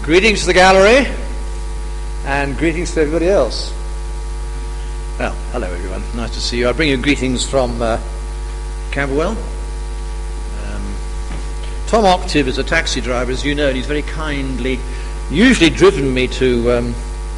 Greetings to the gallery, and greetings to everybody else. Well, hello everyone, nice to see you. I bring you greetings from Camberwell. Tom Octave is a taxi driver, as you know, and he's very kindly usually driven me to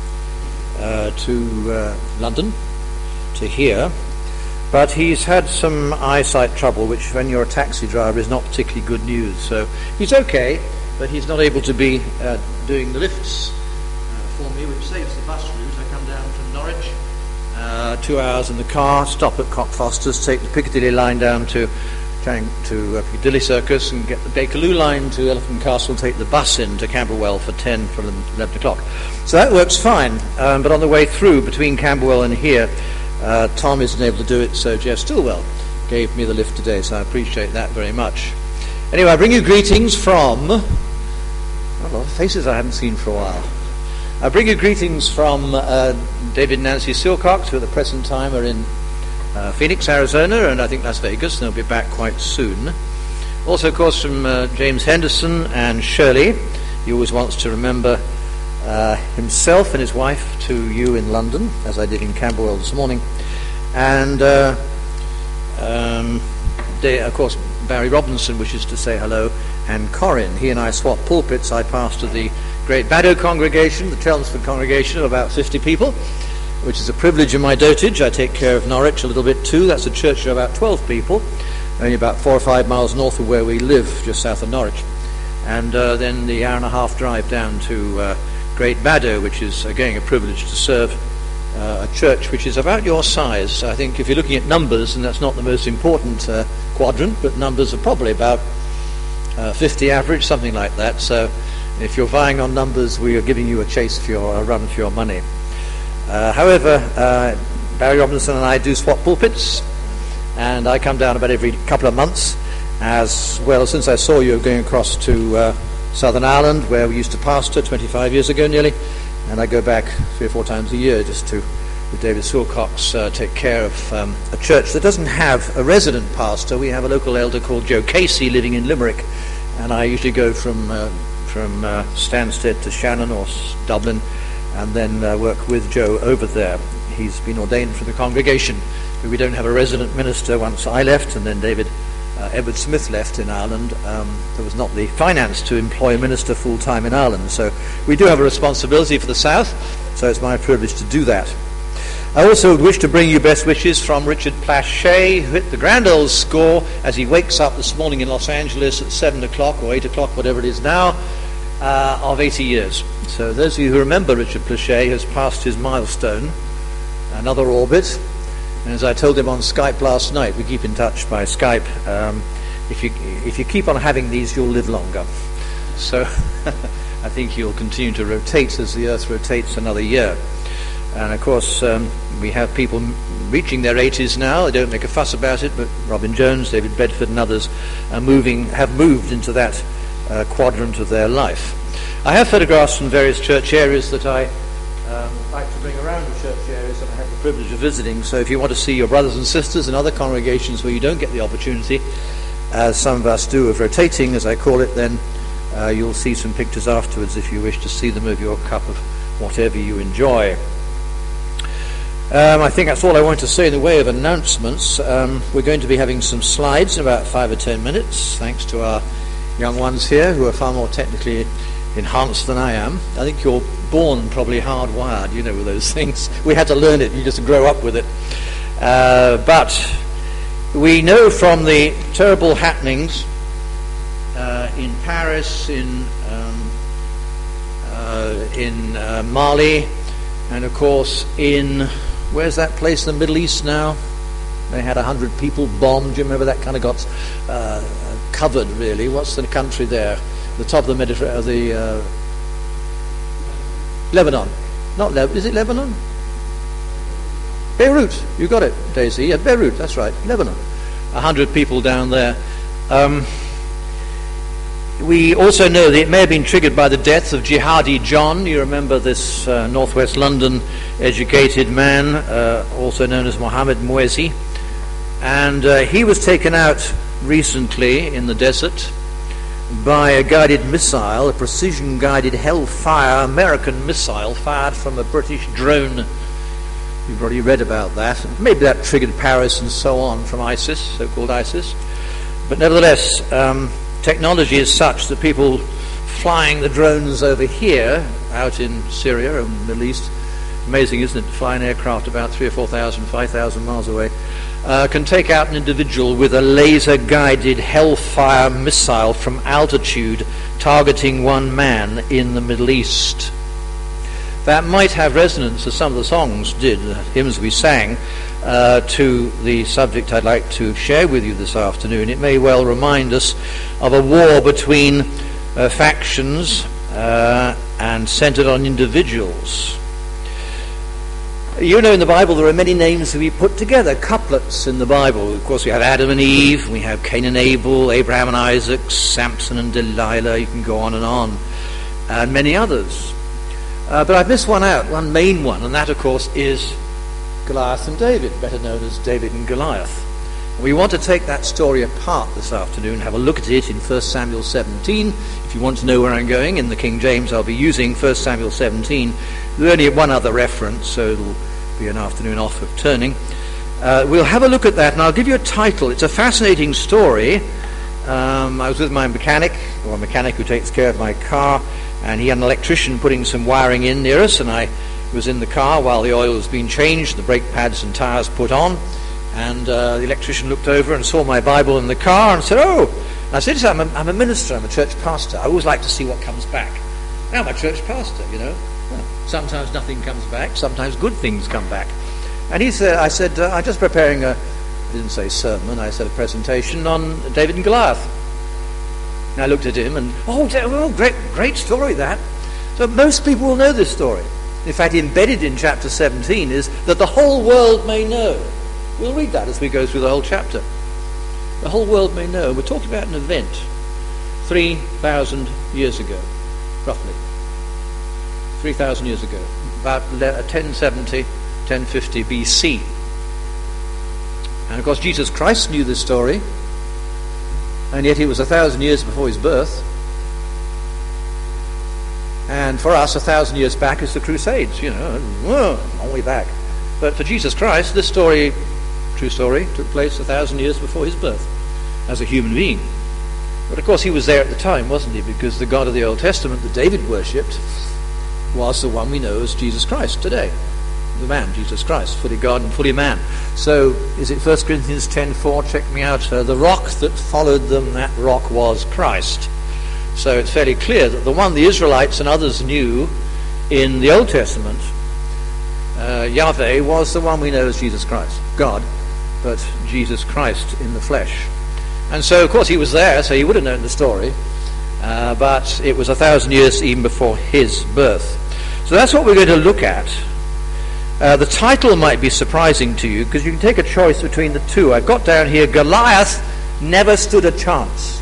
London, to here, but he's had some eyesight trouble, which when you're a taxi driver is not particularly good news. So he's okay, but he's not able to be doing the lifts for me, which saves the bus route. I come down from Norwich, 2 hours in the car, stop at Cockfosters, take the Piccadilly line down to Piccadilly Circus, and get the Bakerloo line to Elephant Castle, take the bus in to Camberwell for 11 o'clock. So that works fine, but on the way through between Camberwell and here, Tom isn't able to do it, so Jeff Stillwell gave me the lift today, so I appreciate that very much. Anyway, I bring you greetings from a lot of faces I haven't seen for a while. I bring you greetings from David and Nancy Silcox, who at the present time are in Phoenix, Arizona, and I think Las Vegas, and they'll be back quite soon. Also, of course, from James Henderson and Shirley. He always wants to remember himself and his wife to you in London, as I did in Camberwell this morning. And, of course, Barry Robinson wishes to say hello, and Corin. He and I swap pulpits. I pastor the Great Baddow congregation, the Chelmsford congregation of about 50 people, which is a privilege in my dotage. I take care of Norwich a little bit too. That's a church of about 12 people, only about 4 or 5 miles north of where we live, just south of Norwich. And then the hour and a half drive down to Great Baddow, which is again a privilege to serve a church which is about your size. I think if you're looking at numbers, and that's not the most important quadrant, but numbers are probably about 50 average, something like that. So if you're vying on numbers, we are giving you a run for your money. However, Barry Robinson and I do swap pulpits, and I come down about every couple of months. As well, since I saw you going across to Southern Ireland, where we used to pastor 25 years ago nearly, and I go back 3 or 4 times a year just to, with David Silcox, take care of a church that doesn't have a resident pastor. We have a local elder called Joe Casey living in Limerick, and I usually go from Stansted to Shannon or Dublin, and then work with Joe over there. He's been ordained for the congregation, but we don't have a resident minister. Once I left, and then David Edward Smith left in Ireland, there was not the finance to employ a minister full-time in Ireland. So we do have a responsibility for the South, so it's my privilege to do that. I also wish to bring you best wishes from Richard Plachet, who hit the grand old score as he wakes up this morning in Los Angeles at 7 o'clock or 8 o'clock, whatever it is now, of 80 years. So those of you who remember Richard Plachet has passed his milestone, another orbit. And as I told him on Skype last night, we keep in touch by Skype, if you keep on having these, you'll live longer. So I think you'll continue to rotate as the Earth rotates another year. And of course, we have people reaching their 80s now. They don't make a fuss about it, but Robin Jones, David Bedford and others have moved into that quadrant of their life. I have photographs from various church areas that I like to bring around the church areas that I have the privilege of visiting. So if you want to see your brothers and sisters in other congregations where you don't get the opportunity, as some of us do, of rotating, as I call it, then you'll see some pictures afterwards if you wish to see them of your cup of whatever you enjoy. I think that's all I want to say in the way of announcements. We're going to be having some slides in about 5 or 10 minutes, thanks to our young ones here who are far more technically enhanced than I am. I think you're born probably hardwired, with those things. We had to learn it, you just grow up with it. But we know from the terrible happenings in Paris, in Mali, and of course in, where's that place in the Middle East now? They had 100 people bombed. Do you remember that kind of got covered, really? What's the country there? The top of the Mediterranean, Lebanon. Is it Lebanon? Beirut. You got it, Daisy. Yeah, Beirut, that's right. Lebanon. 100 people down there. We also know that it may have been triggered by the death of Jihadi John. You remember this northwest London educated man, also known as Mohammed Mouezi. And he was taken out recently in the desert by a guided missile, a precision-guided Hellfire American missile fired from a British drone. You've already read about that. Maybe that triggered Paris and so on from ISIS, so-called ISIS. But nevertheless, technology is such that people flying the drones over here, out in Syria and the Middle East, amazing, isn't it, to fly an aircraft about 3,000 or 4,000, 5,000 miles away, can take out an individual with a laser-guided Hellfire missile from altitude, targeting one man in the Middle East. That might have resonance, as some of the songs did, the hymns we sang, to the subject I'd like to share with you this afternoon. It may well remind us of a war between factions and centered on individuals. You know, in the Bible there are many names that we put together, couplets in the Bible. Of course, we have Adam and Eve, we have Cain and Abel, Abraham and Isaac, Samson and Delilah, you can go on, and many others. But I've missed one out, one main one, and that, of course, is Goliath and David, better known as David and Goliath. And we want to take that story apart this afternoon, have a look at it in 1 Samuel 17. If you want to know where I'm going, in the King James I'll be using 1 Samuel 17. There's only one other reference, so it'll be an afternoon off of turning. We'll have a look at that, and I'll give you a title. It's a fascinating story. I was with my mechanic, or a mechanic who takes care of my car, and he had an electrician putting some wiring in near us, and I was in the car while the oil was being changed, the brake pads and tires put on, and the electrician looked over and saw my Bible in the car and said, "Oh," and I said, "I'm a minister, I'm a church pastor. I always like to see what comes back." Now I'm a church pastor, you know. Well, sometimes nothing comes back, sometimes good things come back. And he said, I said, "I'm just preparing I didn't say sermon, I said a presentation on David and Goliath." And I looked at him and, great story that. So most people will know this story. In fact, embedded in chapter 17 is that the whole world may know. We'll read that as we go through the whole chapter. The whole world may know. We're talking about an event 3,000 years ago, roughly. 3,000 years ago, about 1070, 1050 BC. And of course Jesus Christ knew this story, and yet it was 1,000 years before his birth. And for us, 1,000 years back is the Crusades, you know, long way back. But for Jesus Christ, this story, true story, took place 1,000 years before his birth as a human being. But of course he was there at the time, wasn't he? Because the God of the Old Testament that David worshipped was the one we know as Jesus Christ today. The man, Jesus Christ, fully God and fully man. So, is it 1 Corinthians 10:4? Check me out. The rock that followed them, that rock was Christ. So it's fairly clear that the one the Israelites and others knew in the Old Testament, Yahweh, was the one we know as Jesus Christ. God, but Jesus Christ in the flesh. And so, of course, he was there, so he would have known the story. But it was 1,000 years even before his birth. So that's what we're going to look at. The title might be surprising to you because you can take a choice between the two. I've got down here, Goliath never stood a chance.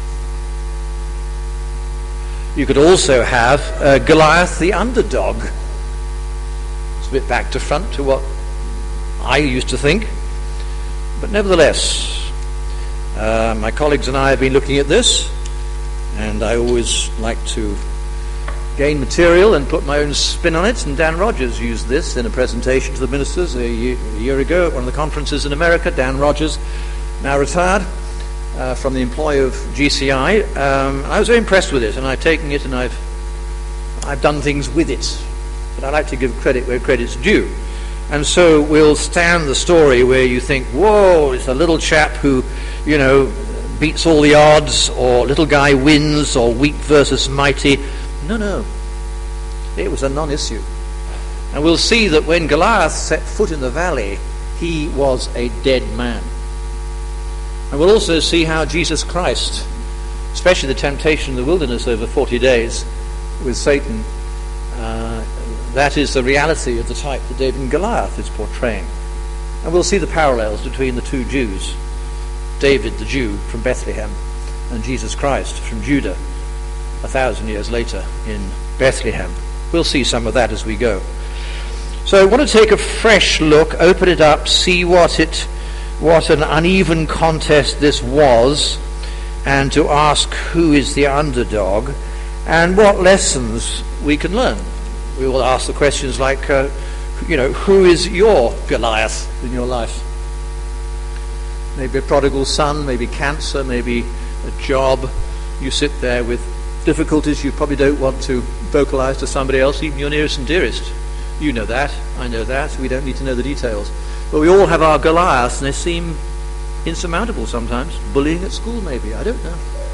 You could also have Goliath the underdog. It's a bit back to front to what I used to think. But nevertheless, my colleagues and I have been looking at this, and I always like to gain material and put my own spin on it, and Dan Rogers used this in a presentation to the ministers a year ago at one of the conferences in America. Dan Rogers, now retired from the employ of GCI. I was very impressed with it, and I've taken it and I've done things with it. But I like to give credit where credit's due. And so we'll stand the story where you think, whoa, it's a little chap who, you know, beats all the odds, or little guy wins, or weak versus mighty. No. It was a non-issue. And we'll see that when Goliath set foot in the valley, he was a dead man. And we'll also see how Jesus Christ, especially the temptation in the wilderness over 40 days with Satan, that is the reality of the type that David and Goliath is portraying. And we'll see the parallels between the two Jews, David the Jew from Bethlehem and Jesus Christ from Judah 1,000 years later in Bethlehem. We'll see some of that as we go. So I want to take a fresh look, open it up, see what an uneven contest this was, and to ask who is the underdog and what lessons we can learn. We will ask the questions like, who is your Goliath in your life? Maybe a prodigal son, maybe cancer, maybe a job. You sit there with difficulties you probably don't want to vocalize to somebody else, even your nearest and dearest. You know that, I know that, we don't need to know the details. But we all have our Goliaths, and they seem insurmountable sometimes. Bullying at school, maybe, I don't know.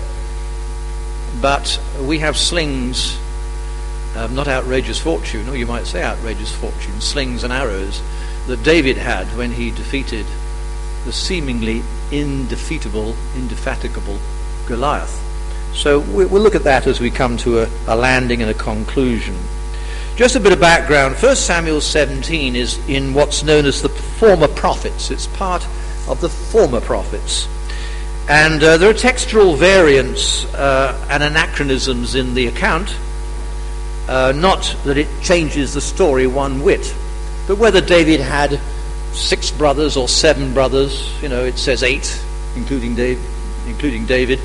But we have slings, not outrageous fortune, or you might say outrageous fortune, slings and arrows that David had when he defeated the seemingly indefatigable Goliath. So we'll look at that as we come to a landing and a conclusion. Just a bit of background. 1 Samuel 17 is in what's known as the former prophets. It's part of the former prophets. And there are textual variants and anachronisms in the account. Not that it changes the story one whit, but whether David had 6 brothers or 7 brothers, it says 8, including David.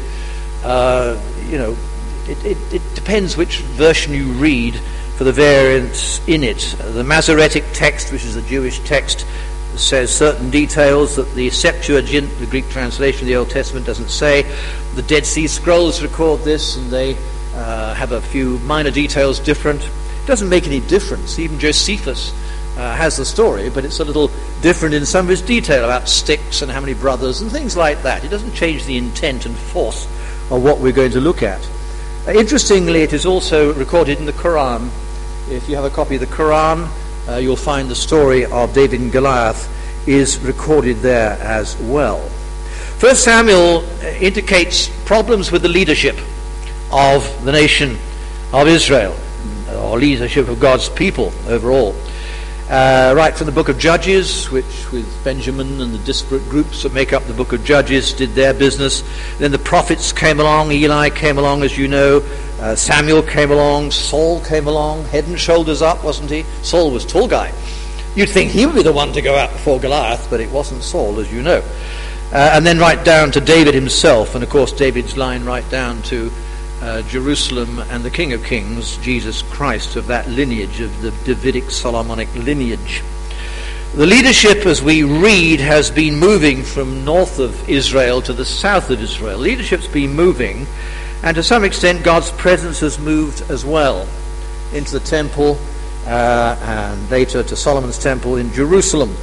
It depends which version you read for the variants in it. The Masoretic text, which is the Jewish text, says certain details that the Septuagint, the Greek translation of the Old Testament, doesn't say. The Dead Sea Scrolls record this, and they have a few minor details different. It doesn't make any difference. Even Josephus has the story, but it's a little different in some of its detail about sticks and how many brothers and things like that. It doesn't change the intent and force of what we're going to look at. Interestingly, it is also recorded in the Quran. If you have a copy of the Quran, you'll find the story of David and Goliath is recorded there as well. 1 Samuel indicates problems with the leadership of the nation of Israel, or leadership of God's people overall. Right from the book of Judges, which with Benjamin and the disparate groups that make up the book of Judges did their business. Then the prophets came along, Eli came along, as you know, Samuel came along, Saul came along, head and shoulders up, wasn't he? Saul was a tall guy. You'd think he would be the one to go out before Goliath, but it wasn't Saul, as you know. And then right down to David himself, and of course David's line right down to Jerusalem and the King of Kings, Jesus Christ, of that lineage, of the Davidic Solomonic lineage. The leadership, as we read, has been moving from north of Israel to the south of Israel. Leadership's been moving, and to some extent God's presence has moved as well into the temple and later to Solomon's temple in Jerusalem.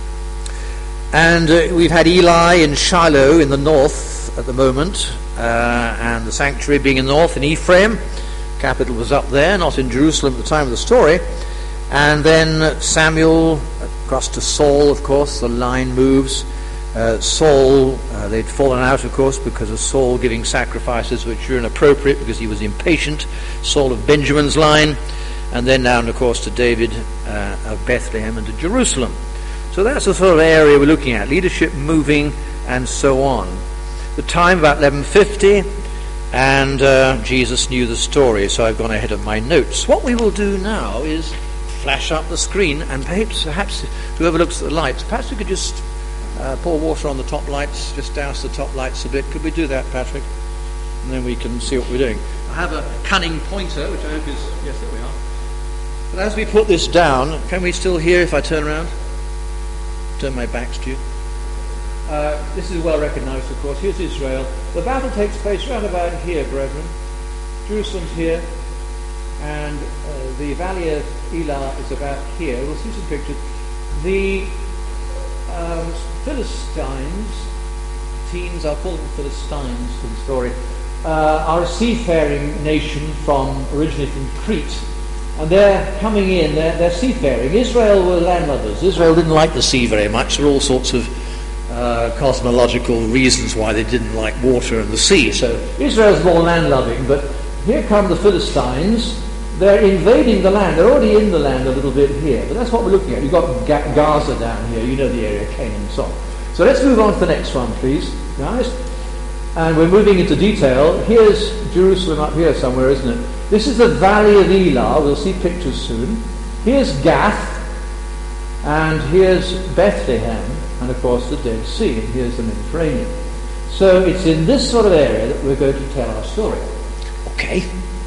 And we've had Eli in Shiloh in the north at the moment, and the sanctuary being in the north in Ephraim. Capital was up there, not in Jerusalem at the time of the story. And then Samuel across to Saul, of course, the line moves. Saul, they'd fallen out, of course, because of Saul giving sacrifices which were inappropriate because he was impatient. Saul of Benjamin's line. And then down, of course, to David of Bethlehem and to Jerusalem. So that's the sort of area we're looking at, leadership moving and so on. The time about 11:50, and Jesus knew the story, so I've gone ahead of my notes. What we will do now is flash up the screen, and perhaps whoever looks at the lights, perhaps we could just pour water on the top lights, just douse the top lights a bit. Could we do that, Patrick? And then we can see what we're doing. I have a cunning pointer, which I hope is... Yes, there we are. But as we put this down, can we still hear if I turn around? Turn my backs to you. This is well recognized, of course. Here's Israel. The battle takes place round about here, brethren. Jerusalem's here, and the valley of Elah is about here. We'll see some pictures. The Philistines, I'll call them Philistines for the story, are a seafaring nation originally from Crete. And they're coming in, they're seafaring. Israel were landlubbers. Israel didn't like the sea very much. There were all sorts of cosmological reasons why they didn't like water and the sea. So Israel's more land-loving, but here come the Philistines. They're invading the land. They're already in the land a little bit here, but that's what we're looking at. You've got Gaza down here. You know the area, Canaan and so on. So let's move on to the next one, please, guys. And we're moving into detail. Here's Jerusalem up here somewhere, isn't it? This is the valley of Elah. We'll see pictures soon. Here's Gath, and here's Bethlehem, and of course the Dead Sea, and here's the Mediterranean. So it's in this sort of area that we're going to tell our story. Okay.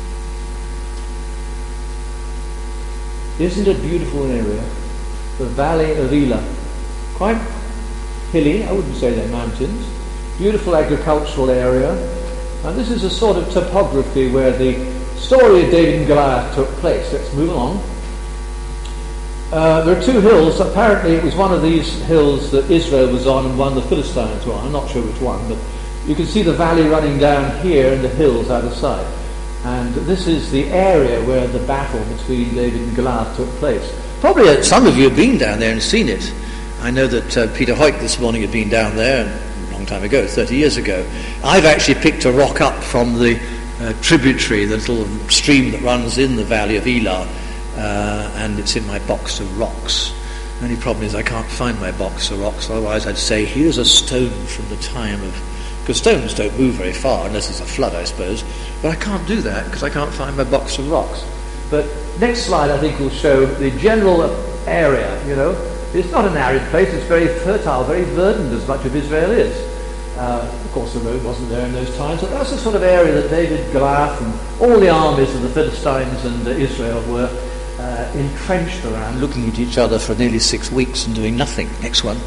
Isn't it a beautiful area? The Valley of Elah. Quite hilly, I wouldn't say they're mountains. Beautiful agricultural area. And this is a sort of topography where the story of David and Goliath took place. Let's move along. There are two hills. Apparently it was one of these hills that Israel was on and one the Philistines were on. I'm not sure which one, but you can see the valley running down here and the hills either side. And this is the area where the battle between David and Goliath took place. Probably some of you have been down there and seen it. I know that Peter Hoyt this morning had been down there a long time ago, 30 years ago. I've actually picked a rock up from the tributary, the little stream that runs in the Valley of Elah, and it's in my box of rocks. The only problem is I can't find my box of rocks, otherwise I'd say here's a stone from the time of... Because stones don't move very far unless there's a flood, I suppose. But I can't do that because I can't find my box of rocks. But next slide I think will show the general area, you know. It's not an arid place, it's very fertile, very verdant, as much of Israel is. Of course the road wasn't there in those times, but that's the sort of area that David, Goliath and all the armies of the Philistines and Israel were entrenched around, looking at each other for nearly 6 weeks and doing nothing. Next one.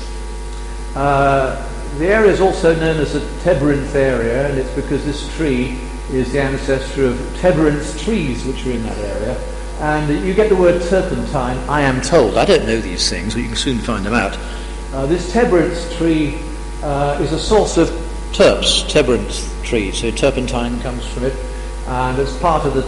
The area is also known as the Terebinth area, and it's because this tree is the ancestor of Terebinth trees which are in that area. And you get the word turpentine, I am told. I don't know these things, but you can soon find them out. This Terebinth tree is a source of Terebinth tree, so turpentine comes from it, and it's part of the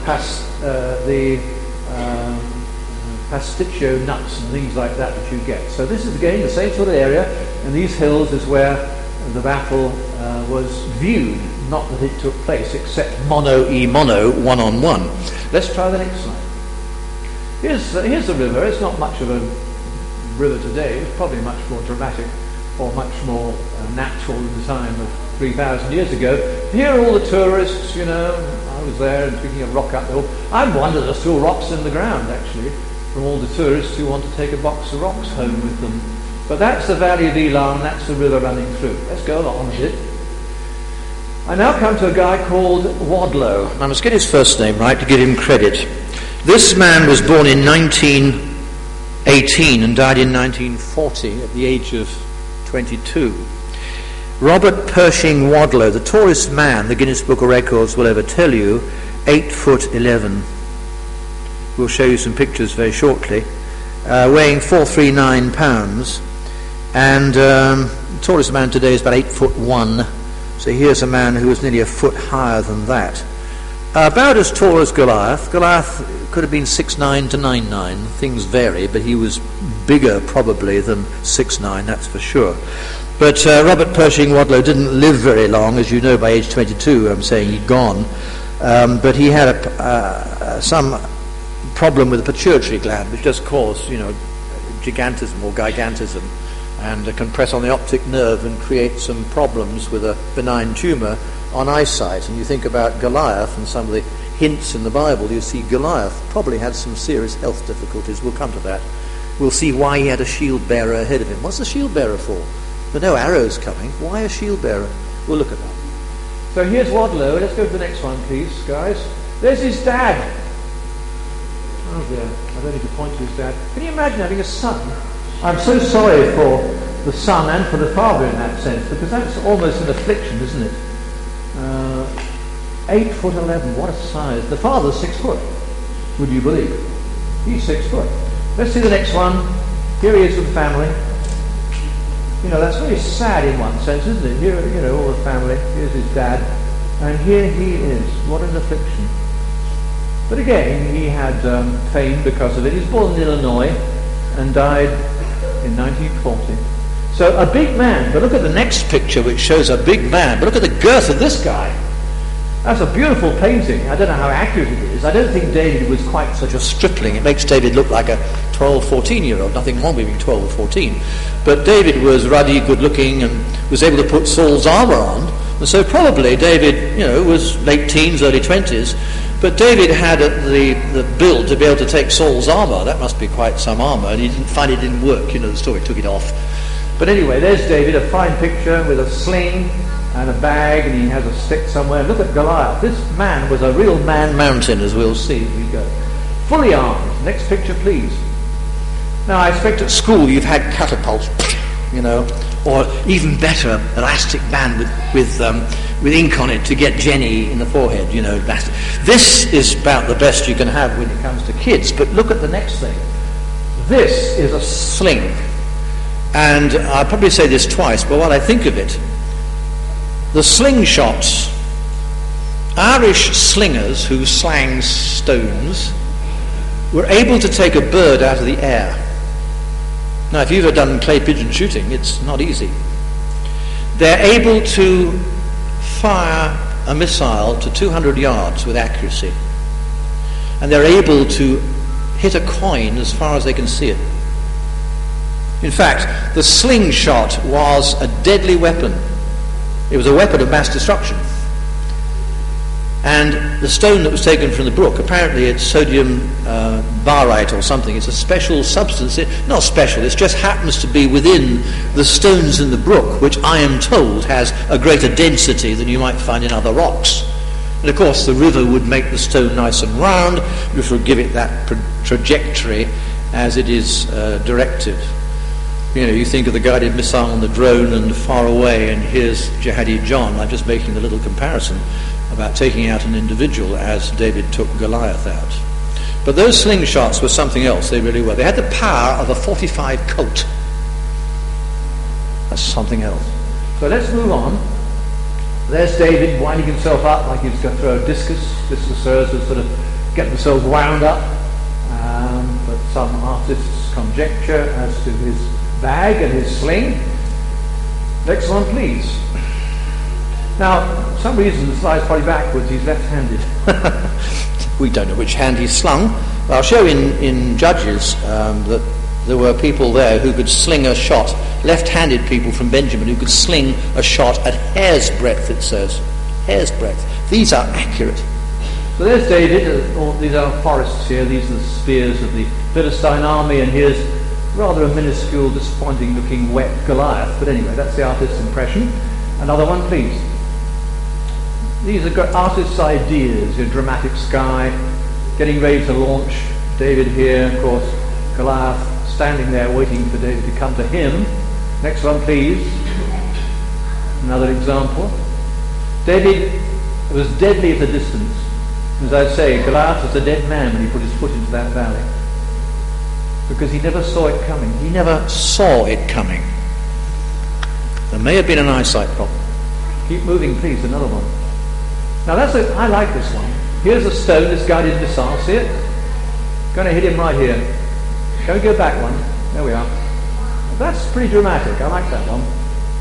pasticcio nuts and things like that that you get. So this is again the same sort of area, and these hills is where the battle was viewed, not that it took place, except mono, one-on-one. Let's try the next slide. Here's the river. It's not much of a river today. It's probably much more dramatic or much more natural in the time of 3,000 years ago. Here are all the tourists, you know. I was there and picking a rock up there. I'm wondering there's still rocks in the ground, actually, from all the tourists who want to take a box of rocks home with them. But that's the Valley of Elah, and that's the river running through. Let's go along with it. I now come to a guy called Wadlow. I must get his first name right to give him credit. This man was born in 1918 and died in 1940 at the age of 22. Robert Pershing Wadlow, the tallest man the Guinness Book of Records will ever tell you, 8'11". We'll show you some pictures very shortly. Weighing 439 pounds. And the tallest man today is about 8'1". So here's a man who was nearly a foot higher than that. About as tall as Goliath. Goliath could have been 6'9" to 9'9". Things vary, but he was bigger probably than 6'9", that's for sure. But Robert Pershing Wadlow didn't live very long, as you know, by age 22. I'm saying he'd gone. But he had some problem with the pituitary gland, which just caused, you know, gigantism or gigantism, and can press on the optic nerve and create some problems with a benign tumour on eyesight. And you think about Goliath and some of the hints in the Bible, you see Goliath probably had some serious health difficulties. We'll come to that. We'll see why he had a shield bearer ahead of him. What's the shield bearer for? There are no arrows coming. Why a shield bearer? We'll look at that. So here's Wadlow. Let's go to the next one, please, guys. There's his dad. Oh dear, I don't need to point to his dad. Can you imagine having a son? I'm so sorry for the son and for the father in that sense, because that's almost an affliction, isn't it? 8'11", what a size. The father's 6 foot, would you believe? He's 6 foot. Let's see the next one. Here he is with the family. You know, that's very sad in one sense, isn't it? Here, you know, all the family. Here's his dad. And here he is. What an affliction. But again, he had fame because of it. He was born in Illinois and died in 1940. So a big man. But look at the next picture, which shows a big man. But look at the girth of this guy. That's a beautiful painting. I don't know how accurate it is. I don't think David was quite such a stripling. It makes David look like a 12, 14-year-old. Nothing wrong with being 12 or 14. But David was ruddy, good-looking, and was able to put Saul's armour on. And so probably David, you know, was late teens, early 20s. But David had the build to be able to take Saul's armour. That must be quite some armour. And he didn't find it didn't work. You know the story, took it off. But anyway, there's David, a fine picture with a sling and a bag, and he has a stick somewhere. Look at Goliath. This man was a real man mountain, as we'll see as we go. Fully armed. Next picture, please. Now, I expect at school you've had catapults, or even better, elastic band with ink on it to get Jenny in the forehead, This is about the best you can have when it comes to kids. But look at the next thing. This is a sling. And I'll probably say this twice, but while I think of it, the slingshots, Irish slingers who slang stones, were able to take a bird out of the air. Now, if you've ever done clay pigeon shooting, it's not easy. They're able to fire a missile to 200 yards with accuracy. And they're able to hit a coin as far as they can see it. In fact, the slingshot was a deadly weapon. It was a weapon of mass destruction. And the stone that was taken from the brook, apparently it's sodium barite or something. It's a special substance. Not special, it just happens to be within the stones in the brook, which I am told has a greater density than you might find in other rocks. And of course the river would make the stone nice and round, which would give it that trajectory as it is directed. You think of the guided missile on the drone and far away, and here's Jihadi John. I'm just making a little comparison about taking out an individual as David took Goliath out. But those slingshots were something else, they really were. They had the power of a 45 Colt. That's something else. So let's move on. There's David winding himself up like he's going to throw a discus. Discus throwers would sort of get themselves wound up. But some artists conjecture as to his bag and his sling. Next one, please. Now, for some reason the slide's probably backwards. He's left-handed. We don't know which hand he's slung. But I'll show in Judges that there were people there who could sling a shot, left-handed people from Benjamin who could sling a shot at hair's breadth, it says. Hair's breadth. These are accurate. So there's David. These are forests here. These are the spears of the Philistine army, and here's rather a minuscule, disappointing-looking wet Goliath. But anyway, that's the artist's impression. Another one, please. These are artists' ideas. Your dramatic sky, getting ready to launch. David here, of course. Goliath standing there waiting for David to come to him. Next one, please. Another example. David was deadly at a distance. As I say, Goliath was a dead man when he put his foot into that valley. Because he never saw it coming. He never saw it coming. There may have been an eyesight problem. Keep moving, please. Another one. Now I like this one. Here's a stone, this guided missile. See it? Going to hit him right here. Can we go back one? There we are. That's pretty dramatic. I like that one.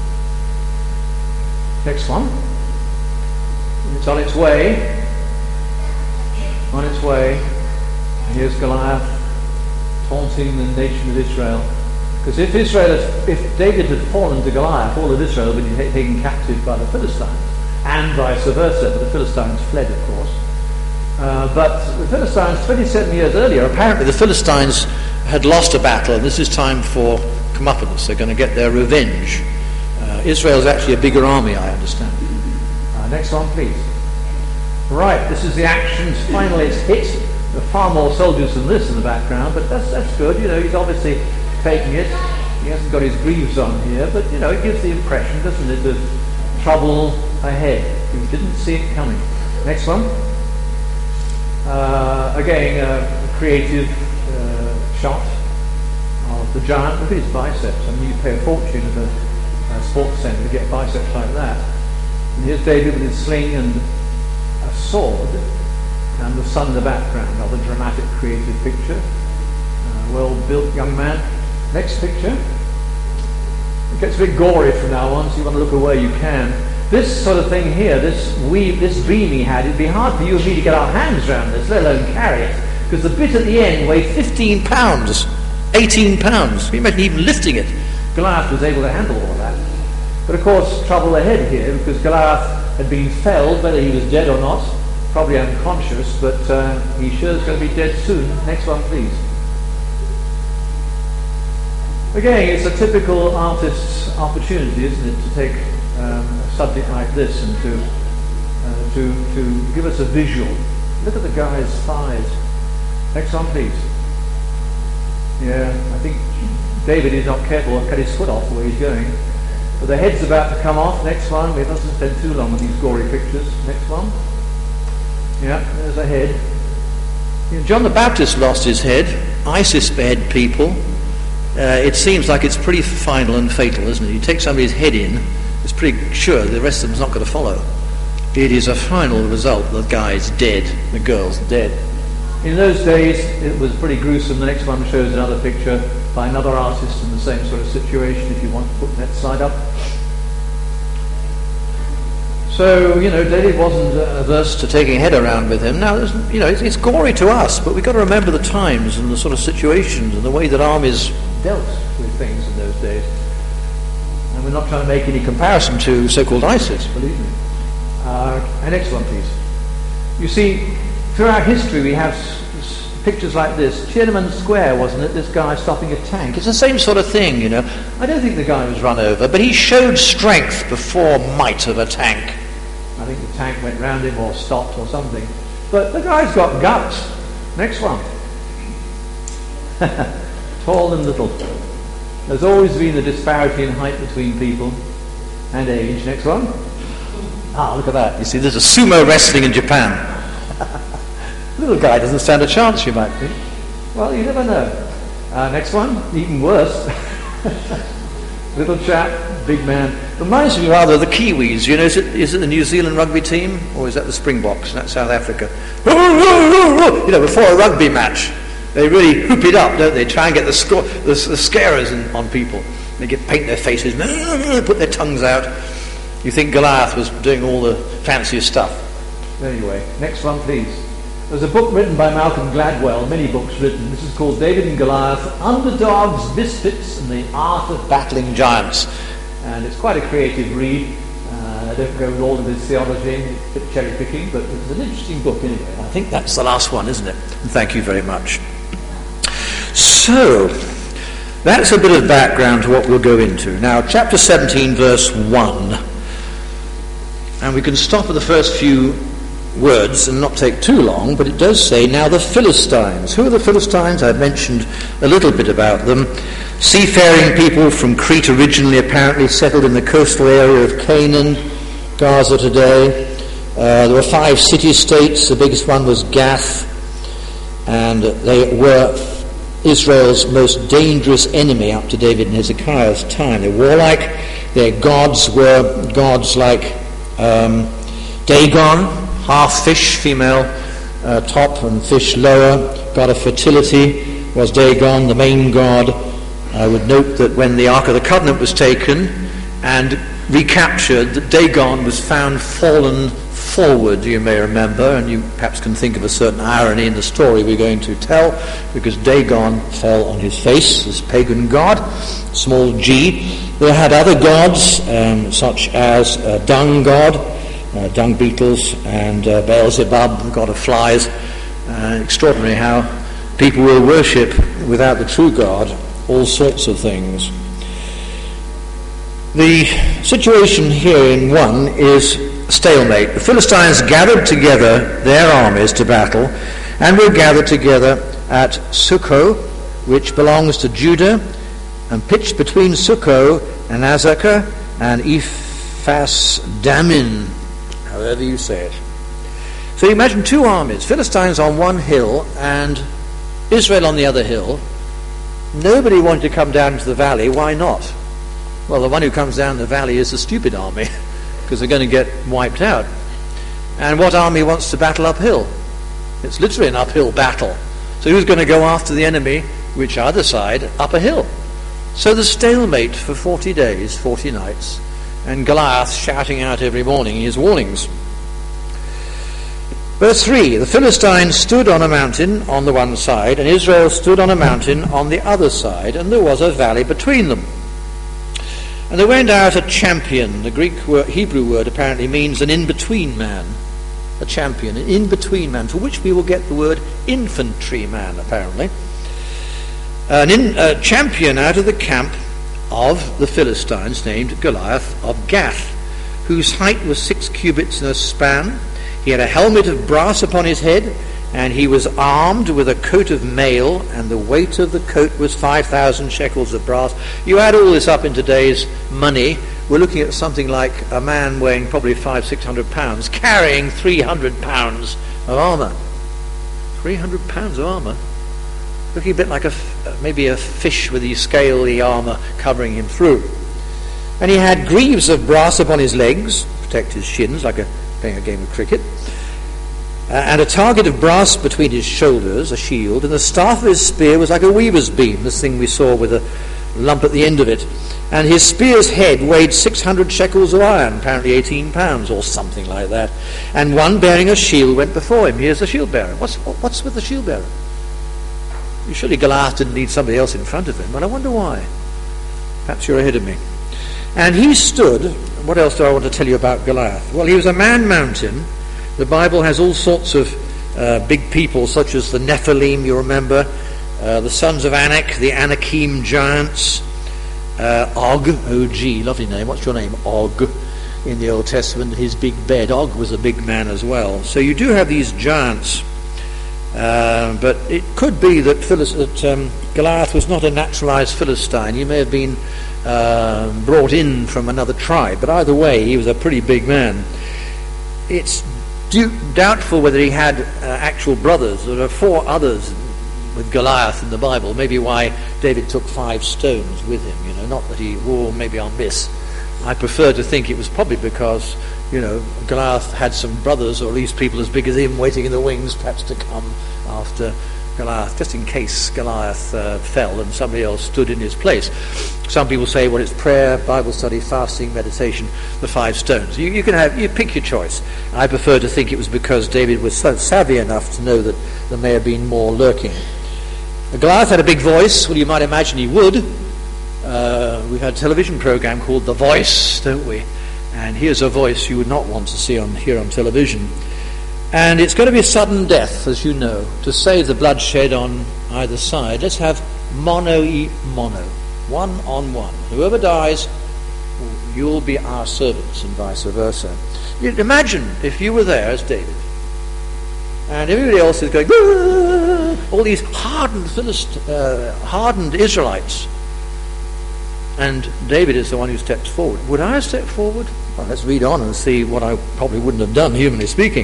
Next one. It's on its way. On its way. And here's Goliath taunting the nation of Israel. Because if David had fallen to Goliath, all of Israel would be taken captive by the Philistines, and vice versa. But the Philistines fled, of course. But the Philistines, 27 years earlier, apparently the Philistines had lost a battle, and this is time for comeuppance. They're going to get their revenge. Israel is actually a bigger army, I understand. Next one, please. Right, this is the actions. Finally, it's hit. There are far more soldiers than this in the background, but that's good. He's obviously taking it. He hasn't got his greaves on here, but it gives the impression, doesn't it, of trouble ahead. He didn't see it coming. Next one. Again, a creative shot of the giant. Look at his biceps. I mean, you pay a fortune at a sports centre to get biceps like that. And here's David with his sling and a sword, and the sun in the background. Another dramatic, creative picture. Well-built young man. Next picture. It gets a bit gory from now on, so you want to look away, you can. This sort of thing here, this beam he had, it'd be hard for you and me to get our hands around this, let alone carry it, because the bit at the end weighed 15 pounds, 18 pounds. Can you imagine even lifting it? Goliath was able to handle all of that. But of course, trouble ahead here, because Goliath had been felled, whether he was dead or not, probably unconscious, but he sure is going to be dead soon. Next one, please. Again, it's a typical artist's opportunity, isn't it, to take a subject like this and to give us a visual. Look at the guy's thighs. Next one, please. Yeah, I think David is not careful, will cut his foot off the way he's going. But the head's about to come off. Next one. We mustn't spend too long on these gory pictures. Next one. Yeah, there's a head. You know, John the Baptist lost his head. ISIS spared people. It seems like it's pretty final and fatal, isn't it? You take somebody's head in, it's pretty sure the rest of them's not going to follow. It is a final result. The guy's dead. The girl's dead. In those days, it was pretty gruesome. The next one shows another picture by another artist in the same sort of situation, if you want to put that slide up. So, David wasn't averse to taking a head around with him. Now, it's gory to us, but we've got to remember the times and the sort of situations and the way that armies dealt with things in those days. And we're not trying to make any comparison to so-called ISIS, believe me. And next one, please. You see, throughout history we have pictures like this. Tiananmen Square, wasn't it? This guy stopping a tank. It's the same sort of thing, I don't think the guy was run over, but he showed strength before might of a tank. I think the tank went round him or stopped or something. But the guy's got guts. Next one. Tall and little. There's always been a disparity in height between people and age. Next one. Look at that. You see, there's a sumo wrestling in Japan. Little guy doesn't stand a chance, you might think. Well, you never know. Next one, even worse. Little chap, big man. Reminds me rather of the Kiwis. Is it the New Zealand rugby team, or is that the Springboks? That's South Africa. Before a rugby match, they really hoop it up, don't they? Try and get the scarers on people. They paint their faces, put their tongues out. You think Goliath was doing all the fanciest stuff. Anyway, next one, please. There's a book written by Malcolm Gladwell, many books written. This is called David and Goliath, Underdogs, Misfits, and the Art of Battling Giants. And it's quite a creative read. I don't go with all of his theology, it's a bit cherry-picking, but it's an interesting book anyway. I think that's the last one, isn't it? And thank you very much. So, that's a bit of background to what we'll go into. Now, chapter 17, verse 1. And we can stop at the first few words and not take too long, but it does say, now the Philistines. Who are the Philistines? I've mentioned a little bit about them. Seafaring people from Crete originally, apparently settled in the coastal area of Canaan, Gaza today. There were 5 city-states. The biggest one was Gath, and they were Israel's most dangerous enemy up to David and Hezekiah's time. They were warlike. Their gods were gods like Dagon, half fish, female top and fish lower, god of fertility was Dagon, the main god. I would note that when the Ark of the Covenant was taken and recaptured, that Dagon was found fallen forward, you may remember, and you perhaps can think of a certain irony in the story we're going to tell, because Dagon fell on his face, this pagan god, small g. They had other gods, such as dung god, dung beetles, and Beelzebub, the god of flies. Extraordinary how people will worship without the true God all sorts of things. The situation here in 1 is stalemate. The Philistines gathered together their armies to battle, and were gathered together at Succoth, which belongs to Judah, and pitched between Succoth and Azekah and Ephas-Dammim, however you say it. So you imagine 2 armies, Philistines on one hill and Israel on the other hill. Nobody wanted to come down to the valley. Why not? Well, the one who comes down the valley is the stupid army, because they're going to get wiped out. And what army wants to battle uphill? It's literally an uphill battle. So who's going to go after the enemy, which other side, up a hill? So the stalemate for 40 days, 40 nights, and Goliath shouting out every morning his warnings. Verse 3, the Philistines stood on a mountain on the one side, and Israel stood on a mountain on the other side, and there was a valley between them. And there went out a champion. The Hebrew word apparently means an in-between man. A champion, an in-between man, for which we will get the word infantryman, apparently. A champion out of the camp of the Philistines named Goliath of Gath. whose height was 6 cubits and a span. He had a helmet of brass upon his head, and he was armed with a coat of mail, and the weight of the coat was 5,000 shekels of brass. You add all this up in today's money, we're looking at something like a man weighing probably 500-600 pounds, carrying 300 pounds of armour. 300 pounds of armour. Looking a bit like maybe a fish with the scaly armour covering him through. And he had greaves of brass upon his legs, protect his shins, like playing a game of cricket. And a target of brass between his shoulders, a shield, and the staff of his spear was like a weaver's beam, this thing we saw with a lump at the end of it. And his spear's head weighed 600 shekels of iron, apparently 18 pounds or something like that. And one bearing a shield went before him. Here's the shield bearer. What's with the shield bearer? Surely Goliath didn't need somebody else in front of him, and I wonder why. Perhaps you're ahead of me. And he stood. What else do I want to tell you about Goliath? Well, he was a man-mountain. The Bible has all sorts of big people, such as the Nephilim, you remember, the sons of Anak, the Anakim giants, Og, O-G, lovely name. What's your name? Og, in the Old Testament, his big bed. Og was a big man as well. So you do have these giants. But it could be that Goliath was not a naturalized Philistine. He may have been brought in from another tribe. But either way, he was a pretty big man. It's doubtful whether he had actual brothers. There are 4 others with Goliath in the Bible. Maybe why David took 5 stones with him. Not that maybe I'll miss. I prefer to think it was probably because, Goliath had some brothers, or at least people as big as him, waiting in the wings, perhaps to come after Goliath, just in case Goliath fell and somebody else stood in his place. Some people say, well, it's prayer, Bible study, fasting, meditation, the 5 stones. You pick your choice. I prefer to think it was because David was so savvy enough to know that there may have been more lurking. Goliath had a big voice. Well, you might imagine he would. We've had a television program called The Voice, don't we? And here's a voice you would not want to see here on television. And it's going to be a sudden death, as you know. To save the bloodshed on either side, let's have mono e mono, 1-on-1. Whoever dies, you'll be our servants, and vice versa. You'd imagine if you were there as David, and everybody else is going, all these hardened Israelites, and David is the one who steps forward. Would I have stepped forward? Well, let's read on and see what I probably wouldn't have done, humanly speaking.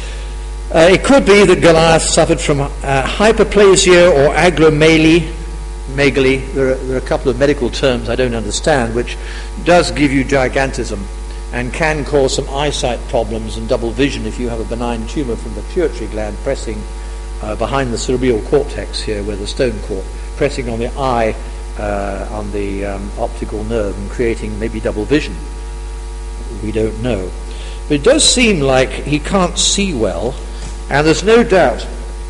It could be that Goliath suffered from hyperplasia or agromegaly. There are a couple of medical terms I don't understand, which does give you gigantism and can cause some eyesight problems and double vision if you have a benign tumour from the pituitary gland pressing behind the cerebral cortex here, where the stone caught, pressing on the eye, on the optical nerve, and creating maybe double vision. We don't know. But it does seem like he can't see well, and there's no doubt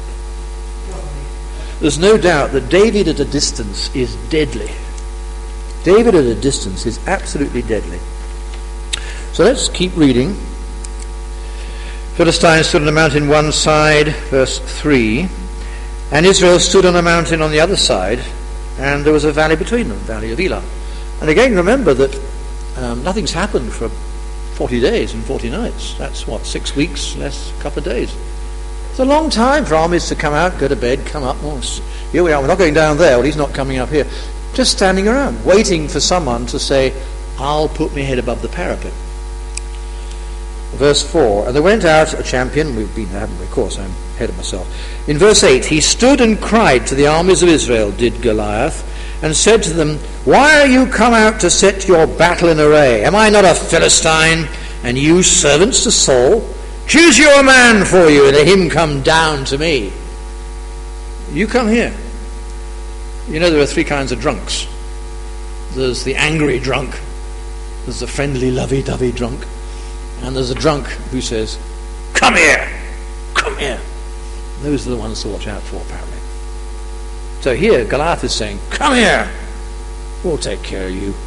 that David at a distance is deadly. David at a distance is absolutely deadly. So let's keep reading. Philistines stood on a mountain one side, verse 3, and Israel stood on a mountain on the other side, and there was a valley between them, Valley of Elah. And again, remember that nothing's happened for 40 days and 40 nights. That's 6 weeks, less a couple of days. It's a long time for armies to come out, go to bed, come up. Oh, here we are, we're not going down there. Well, he's not coming up here. Just standing around, waiting for someone to say, I'll put my head above the parapet. Verse 4, and there went out a champion. We've been there, haven't we? Of course, I'm ahead of myself. In verse 8, he stood and cried to the armies of Israel, did Goliath, and said to them, why are you come out to set your battle in array? Am I not a Philistine, and you servants to Saul? Choose you a man for you, and let him come down to me. You come here. You know there are 3 kinds of drunks. There's the angry drunk, there's the friendly, lovey-dovey drunk, and there's a drunk who says, come here, come here. Those are the ones to watch out for, apparently. So here, Goliath is saying, come here, we'll take care of you.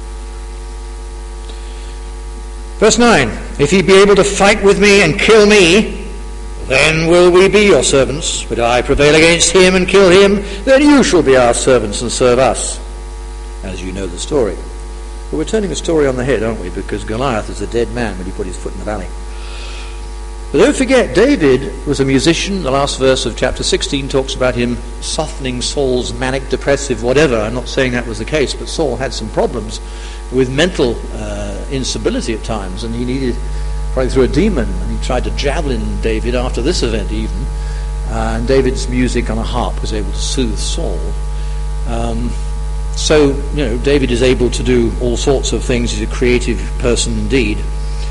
Verse 9, if he be able to fight with me and kill me, then will we be your servants. But if I prevail against him and kill him, then you shall be our servants and serve us. As you know the story. But we're turning the story on the head, aren't we? Because Goliath is a dead man when he put his foot in the valley. But don't forget, David was a musician. The last verse of chapter 16 talks about him softening Saul's manic, depressive, whatever. I'm not saying that was the case, but Saul had some problems with mental instability at times, and he needed, probably through a demon, and he tried to javelin David after this event even. And David's music on a harp was able to soothe Saul. So, David is able to do all sorts of things. He's a creative person indeed.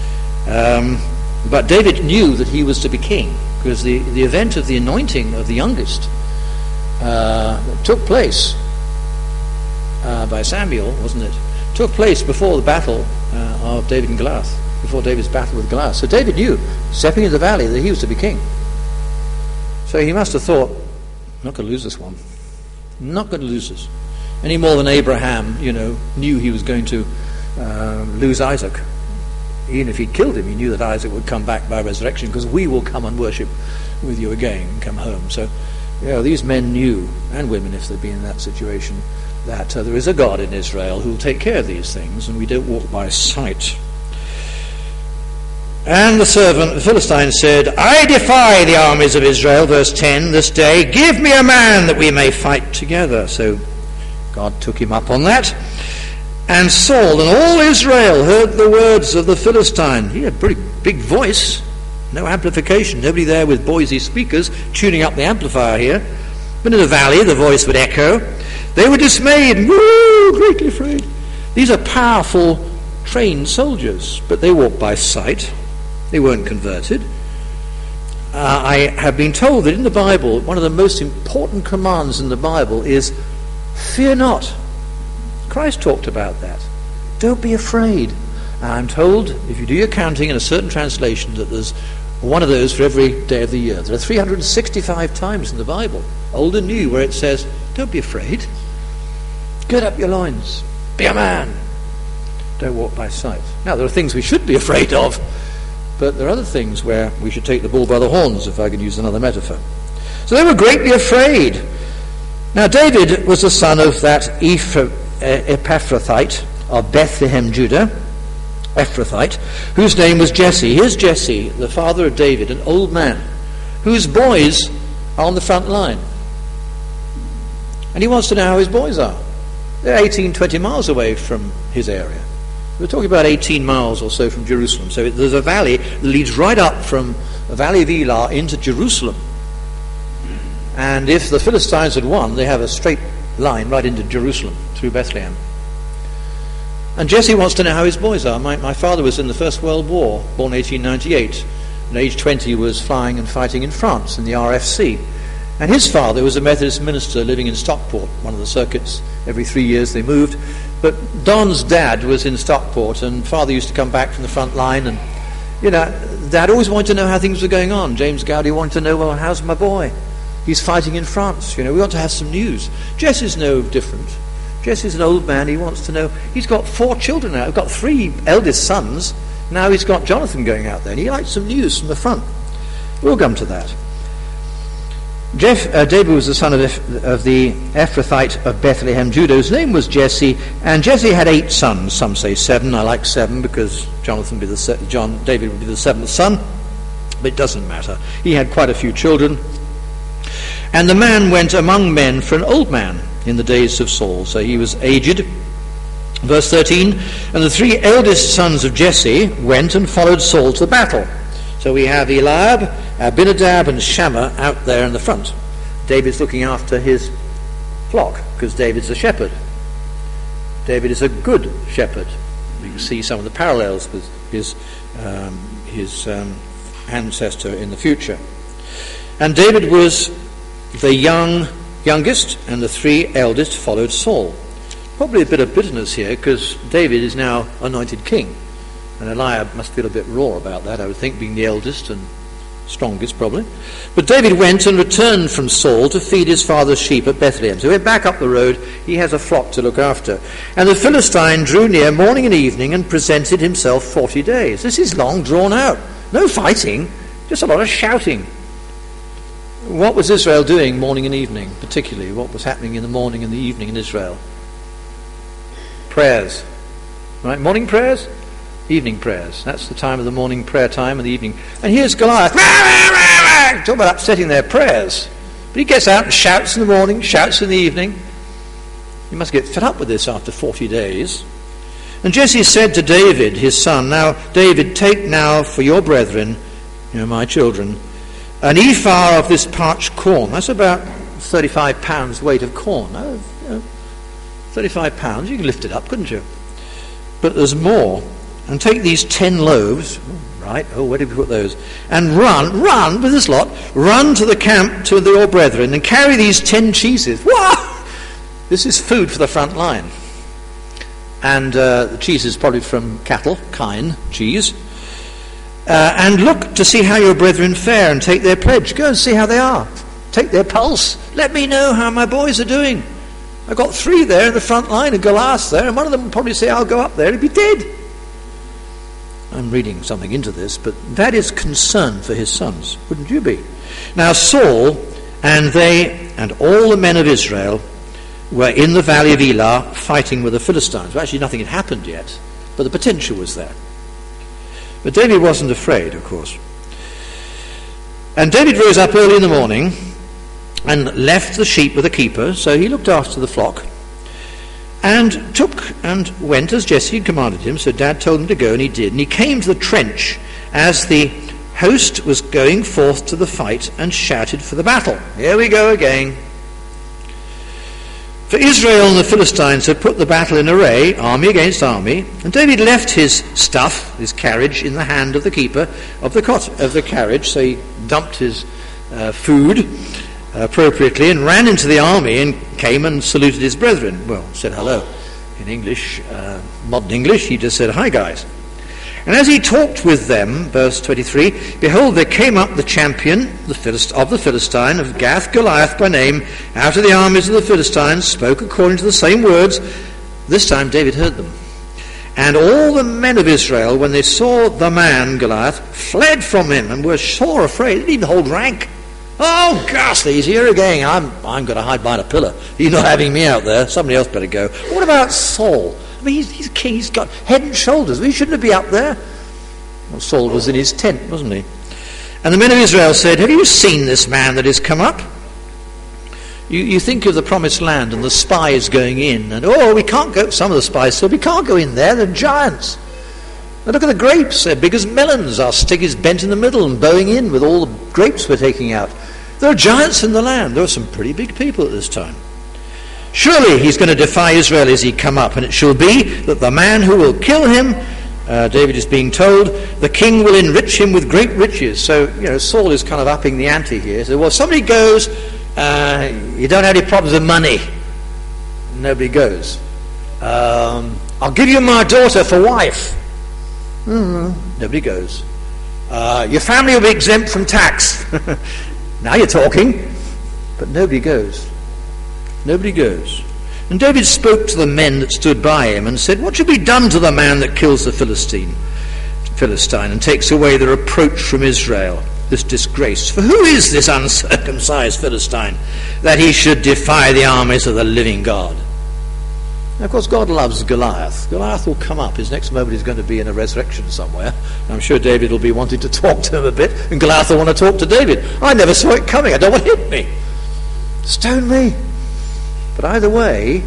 But David knew that he was to be king, because the event of the anointing of the youngest took place by Samuel, wasn't it? Took place before the battle of David and Goliath, before David's battle with Goliath. So David knew, stepping into the valley, that he was to be king. So he must have thought, I'm not going to lose this one. I'm not going to lose this. Any more than Abraham, knew he was going to lose Isaac. Even if he'd killed him, he knew that Isaac would come back by resurrection, because we will come and worship with you again and come home. So, these men knew, and women if they'd been in that situation, that there is a God in Israel who will take care of these things, and we don't walk by sight. And the servant, the Philistine, said, I defy the armies of Israel, verse 10, this day. Give me a man that we may fight together. So God took him up on that. And Saul and all Israel heard the words of the Philistine. He had a pretty big voice, no amplification, nobody there with Boise speakers tuning up the amplifier here. But in the valley the voice would echo. They were dismayed and greatly afraid. These are powerful, trained soldiers, but they walked by sight. They weren't converted. I have been told that in the Bible, one of the most important commands in the Bible is, fear not. Christ talked about that. Don't be afraid. I'm told, if you do your counting in a certain translation, that there's one of those for every day of the year. There are 365 times in the Bible, old and new, where it says, don't be afraid. Gird up your loins. Be a man. Don't walk by sight. Now, there are things we should be afraid of, but there are other things where we should take the bull by the horns, if I could use another metaphor. So they were greatly afraid. Now, David was the son of that Ephrathite of Bethlehem, Judah, Ephrathite, whose name was Jesse. Here's Jesse, the father of David, an old man, whose boys are on the front line. And he wants to know how his boys are. They're 18, 20 miles away from his area. We're talking about 18 miles or so from Jerusalem. So there's a valley that leads right up from the valley of Elah into Jerusalem. And if the Philistines had won, they have a straight line right into Jerusalem through Bethlehem. And Jesse wants to know how his boys are. My father was in the First World War, born 1898. And at age 20 was flying and fighting in France in the RFC. And his father was a Methodist minister living in Stockport, one of the circuits. Every 3 years they moved. But Don's dad was in Stockport, and father used to come back from the front line, and Dad always wanted to know how things were going on. James Gowdy wanted to know, well, how's my boy? He's fighting in France. We want to have some news. Jesse's no different. Jesse's an old man. He wants to know. He's got 4 children now. He's got 3 eldest sons. Now he's got Jonathan going out there, and he likes some news from the front. We'll come to that. David was the son of the Ephrathite of Bethlehem, Judah, whose name was Jesse, and Jesse had 8 sons. Some say 7. I like 7 because David would be the 7th son, but it doesn't matter. He had quite a few children. And the man went among men for an old man in the days of Saul, so he was aged. Verse 13, and the 3 eldest sons of Jesse went and followed Saul to the battle. So we have Eliab, Abinadab, and Shammah out there in the front. David's looking after his flock, because David's a shepherd. David is a good shepherd. You can see some of the parallels with his ancestor in the future. And David was the youngest, and the 3 eldest followed Saul. Probably a bit of bitterness here, because David is now anointed king. And Eliab must feel a bit raw about that, I would think, being the eldest and strongest probably. But David went and returned from Saul to feed his father's sheep at Bethlehem. So he went back up the road. He has a flock to look after. And the Philistine drew near morning and evening and presented himself 40 days. This is long drawn out. No fighting, just a lot of shouting. What was Israel doing morning and evening, particularly? What was happening in the morning and the evening in Israel? Prayers. Right, morning prayers, evening prayers. That's the time of the morning prayer time and the evening. And here's Goliath. Talk about upsetting their prayers. But he gets out and shouts in the morning, shouts in the evening. You must get fed up with this after 40 days. And Jesse said to David, his son, now, David, take now for your brethren, my children, an ephah of this parched corn. That's about 35 pounds weight of corn. 35 pounds, you can lift it up, couldn't you? But there's more. And take these 10 loaves, right, where did we put those? And run with this lot, run to the camp to your brethren and carry these 10 cheeses. Wow! This is food for the front line. And the cheese is probably from cattle, kine cheese. And look to see how your brethren fare and take their pledge. Go and see how they are. Take their pulse. Let me know how my boys are doing. I've got 3 there in the front line and Goliath there, and one of them will probably say, I'll go up there, he'll be dead. I'm reading something into this, but that is concern for his sons, wouldn't you be? Now Saul and they and all the men of Israel were in the valley of Elah fighting with the Philistines. Well, actually nothing had happened yet, but the potential was there. But David wasn't afraid, of course. And David rose up early in the morning and left the sheep with a keeper, so he looked after the flock, and took and went as Jesse had commanded him. So Dad told him to go, and he did. And he came to the trench as the host was going forth to the fight, and shouted for the battle. Here we go again. For Israel and the Philistines had put the battle in array, army against army, and David left his stuff, his carriage, in the hand of the keeper of the carriage, so he dumped his food appropriately and ran into the army and came and saluted his brethren. Well, said hello. In English, modern English, he just said, hi guys. And as he talked with them, verse 23, behold, there came up the champion of the Philistine, of Gath, Goliath by name, out of the armies of the Philistines, spoke according to the same words. This time David heard them. And all the men of Israel, when they saw the man, Goliath, fled from him and were sore afraid. They didn't even hold rank. Oh, ghastly, he's here again. I'm going to hide behind a pillar. He's not having me out there. Somebody else better go. What about Saul? I mean, he's king. He's got head and shoulders. He shouldn't be up there. Well, Saul was in his tent, wasn't he? And the men of Israel said, have you seen this man that is come up? You think of the promised land and the spies going in. And, we can't go. Some of the spies said, we can't go in there. They're giants. And look at the grapes. They're big as melons. Our stick is bent in the middle and bowing in with all the grapes we're taking out. There are giants in the land. There are some pretty big people at this time. Surely he's going to defy Israel as he come up, and it shall be that the man who will kill him, David is being told, the king will enrich him with great riches. So, Saul is kind of upping the ante here. So, well, somebody goes, you don't have any problems with money. Nobody goes. I'll give you my daughter for wife. Nobody goes. Your family will be exempt from tax. Now you're talking. But nobody goes. Nobody goes. And David spoke to the men that stood by him and said, what should be done to the man that kills the Philistine and takes away the reproach from Israel, this disgrace? For who is this uncircumcised Philistine that he should defy the armies of the living God? Now, of course, God loves Goliath. Goliath will come up. His next moment is going to be in a resurrection somewhere. I'm sure David will be wanting to talk to him a bit, and Goliath will want to talk to David. I never saw it coming. I don't want to hit me. Stone me. But either way,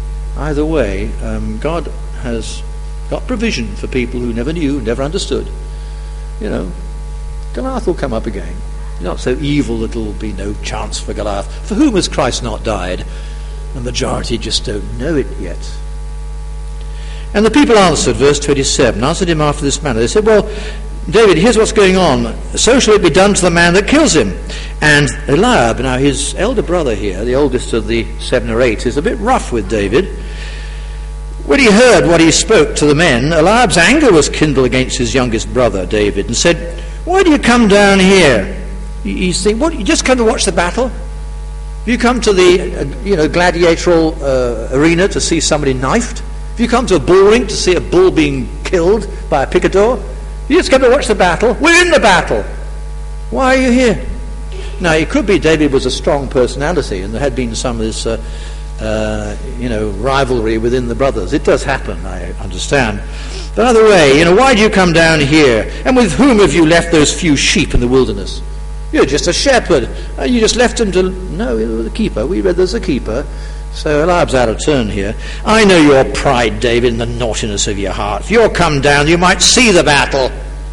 God has got provision for people who never knew, never understood. Goliath will come up again. He's not so evil that there will be no chance for Goliath. For whom has Christ not died? The majority just don't know it yet. And the people answered, verse 27, answered him after this manner. They said, well, David, here's what's going on. So shall it be done to the man that kills him. And Eliab, now his elder brother here, the oldest of the 7 or 8, is a bit rough with David. When he heard what he spoke to the men, Eliab's anger was kindled against his youngest brother, David, and said, why do you come down here? He's thinking, what, you just come to watch the battle? Have you come to the gladiatorial arena to see somebody knifed? Have you come to a bull ring to see a bull being killed by a picador? You just come to watch the battle. We're in the battle. Why are you here? Now, it could be David was a strong personality, and there had been some of this rivalry within the brothers. It does happen, I understand. But either way, why do you come down here? And with whom have you left those few sheep in the wilderness? You're just a shepherd. You just left them to... No, the keeper. We read there's a keeper. So Eliab's out of turn here. I know your pride, David, and the naughtiness of your heart. If you're come down, you might see the battle.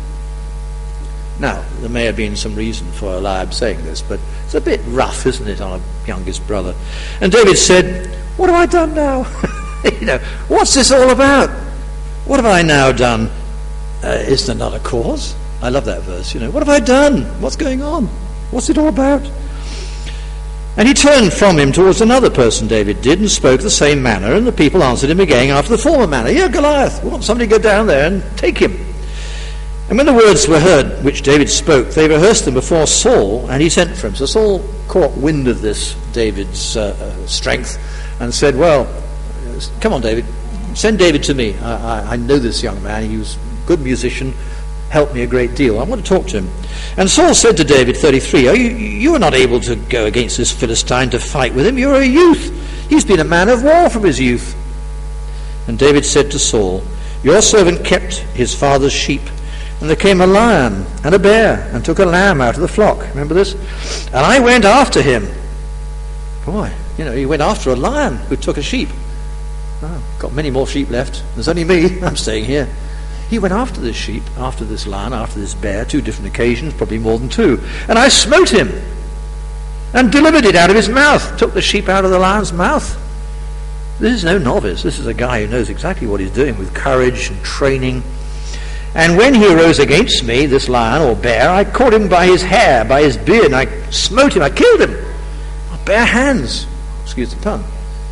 Now, there may have been some reason for Eliab saying this, but it's a bit rough, isn't it, on a youngest brother? And David said, what have I done now? What's this all about? What have I now done? Is there not a cause? I love that verse, What have I done? What's going on? What's it all about? And he turned from him towards another person, David did, and spoke the same manner, and the people answered him again after the former manner. Yeah, Goliath, we want somebody to go down there and take him. And when the words were heard which David spoke, they rehearsed them before Saul, and he sent for him. So Saul caught wind of this, David's strength, and said, well, come on, David, send David to me. I know this young man. He was a good musician, helped me a great deal. I want to talk to him. And Saul said to David, 33, you are not able to go against this Philistine to fight with him. You're a youth. He's been a man of war from his youth. And David said to Saul, your servant kept his father's sheep, and there came a lion and a bear and took a lamb out of the flock. Remember this? And I went after him. Boy, he went after a lion who took a sheep. Oh, got many more sheep left. There's only me. I'm staying here. He went after this sheep, after this lion, after this bear, 2 different occasions, probably more than 2. And I smote him and delivered it out of his mouth, took the sheep out of the lion's mouth. This is no novice. This is a guy who knows exactly what he's doing with courage and training. And when he arose against me, this lion or bear, I caught him by his hair, by his beard, and I smote him, I killed him. With bare hands. Excuse the pun.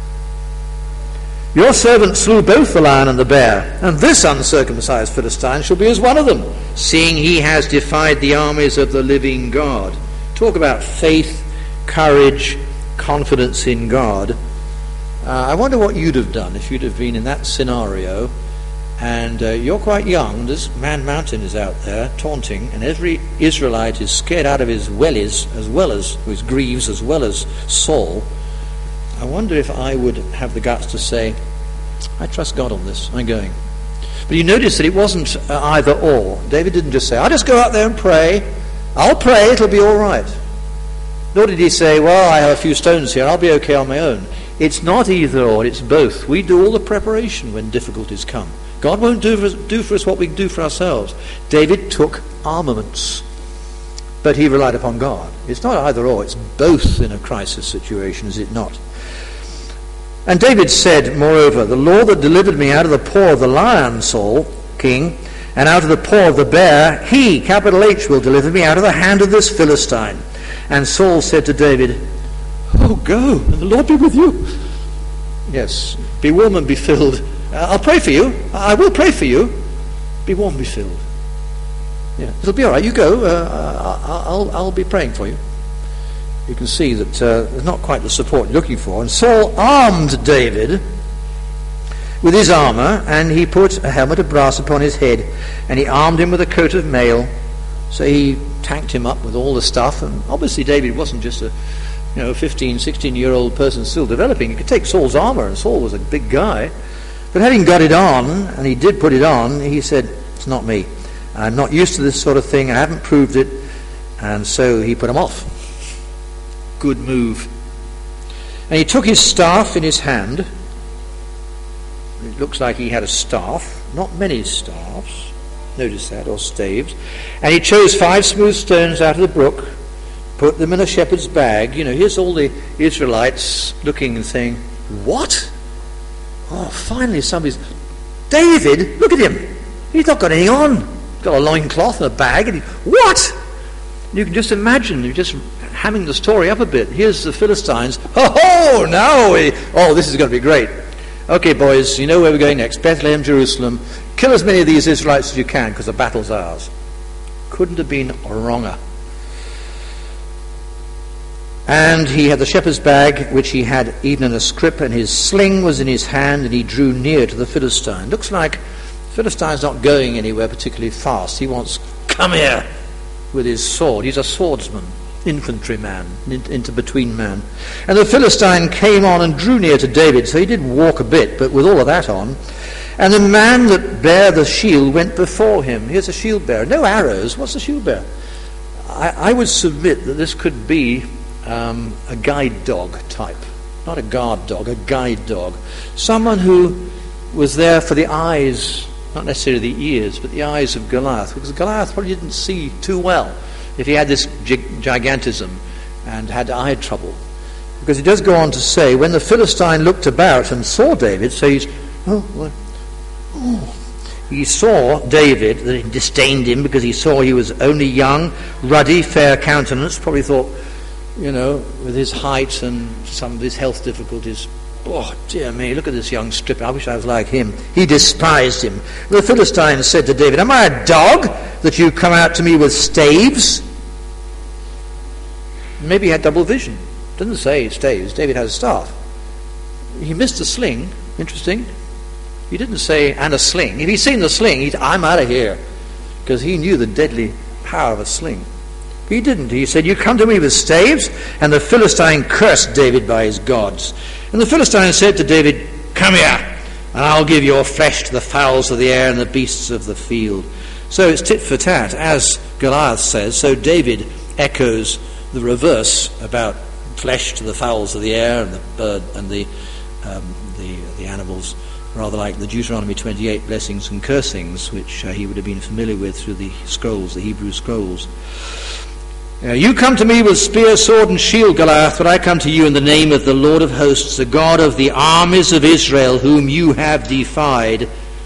Your servant slew both the lion and the bear, and this uncircumcised Philistine shall be as one of them, seeing he has defied the armies of the living God. Talk about faith, courage, confidence in God. I wonder what you'd have done if you'd have been in that scenario, and you're quite young. This Man Mountain is out there taunting, and every Israelite is scared out of his wellies, as well as his greaves, as well as Saul. I wonder if I would have the guts to say, I trust God on this, I'm going. But you notice that it wasn't either or. David didn't just say, I'll just go out there and pray. I'll pray, it'll be all right. Nor did he say, well, I have a few stones here, I'll be okay on my own. It's not either or, it's both. We do all the preparation when difficulties come. God won't do for us what we do for ourselves. David took armaments, but he relied upon God. It's not either or, it's both in a crisis situation, is it not? And David said, moreover, the Lord that delivered me out of the paw of the lion, Saul, king, and out of the paw of the bear, he, capital H, will deliver me out of the hand of this Philistine. And Saul said to David, oh, go, and the Lord be with you. Yes, be warm and be filled. I'll pray for you. I will pray for you. Be warm, be filled. Yeah, it'll be all right. You go. I'll be praying for you. You can see that there's not quite the support you're looking for. And Saul armed David with his armor, and he put a helmet of brass upon his head, and he armed him with a coat of mail. So he tanked him up with all the stuff, and obviously David wasn't just a 15, 16-year-old person still developing. He could take Saul's armor, and Saul was a big guy. But having got it on, and he did put it on, he said, it's not me. I'm not used to this sort of thing. I haven't proved it. And so he put him off. Good move. And he took his staff in his hand. It looks like he had a staff. Not many staffs. Notice that, or staves. And he chose 5 smooth stones out of the brook, put them in a shepherd's bag. Here's all the Israelites looking and saying, what? Oh, finally somebody's... David, look at him. He's not got anything on. He's got a loincloth and a bag. And what? You can just imagine, you're just hamming the story up a bit. Here's the Philistines. This is going to be great. Okay, boys, you know where we're going next. Bethlehem, Jerusalem. Kill as many of these Israelites as you can, because the battle's ours. Couldn't have been wronger. And he had the shepherd's bag, which he had eaten in a scrip, and his sling was in his hand, and he drew near to the Philistine. Looks like the Philistine's not going anywhere particularly fast. He wants, come here, with his sword. He's a swordsman. infantryman, into between man. And the Philistine came on and drew near to David, so he did walk a bit, but with all of that on. And the man that bare the shield went before him. Here's a shield bearer. No arrows. What's a shield bearer? I would submit that this could be a guide dog type. Not a guard dog, a guide dog. Someone who was there for the eyes, not necessarily the ears, but the eyes of Goliath. Because Goliath probably didn't see too well if he had this gigantism and had eye trouble. Because he does go on to say, when the Philistine looked about and saw David, so he saw David, that he disdained him because he saw he was only young, ruddy, fair countenance, probably thought, with his height and some of his health difficulties, oh, dear me, look at this young stripper, I wish I was like him. He despised him. The Philistine said to David, am I a dog that you come out to me with staves? Maybe he had double vision. Doesn't say staves. David has a staff. He missed the sling. Interesting. He didn't say, and a sling. If he'd seen the sling, I'm out of here. Because he knew the deadly power of a sling. He didn't. He said, you come to me with staves? And the Philistine cursed David by his gods. And the Philistine said to David, come here, and I'll give your flesh to the fowls of the air and the beasts of the field. So it's tit for tat. As Goliath says, so David echoes the reverse about flesh to the fowls of the air and the bird and the animals, rather like the Deuteronomy 28 blessings and cursings, which he would have been familiar with through the scrolls, the Hebrew scrolls. You come to me with spear, sword, and shield, Goliath, but I come to you in the name of the Lord of hosts, the God of the armies of Israel, whom you have defied.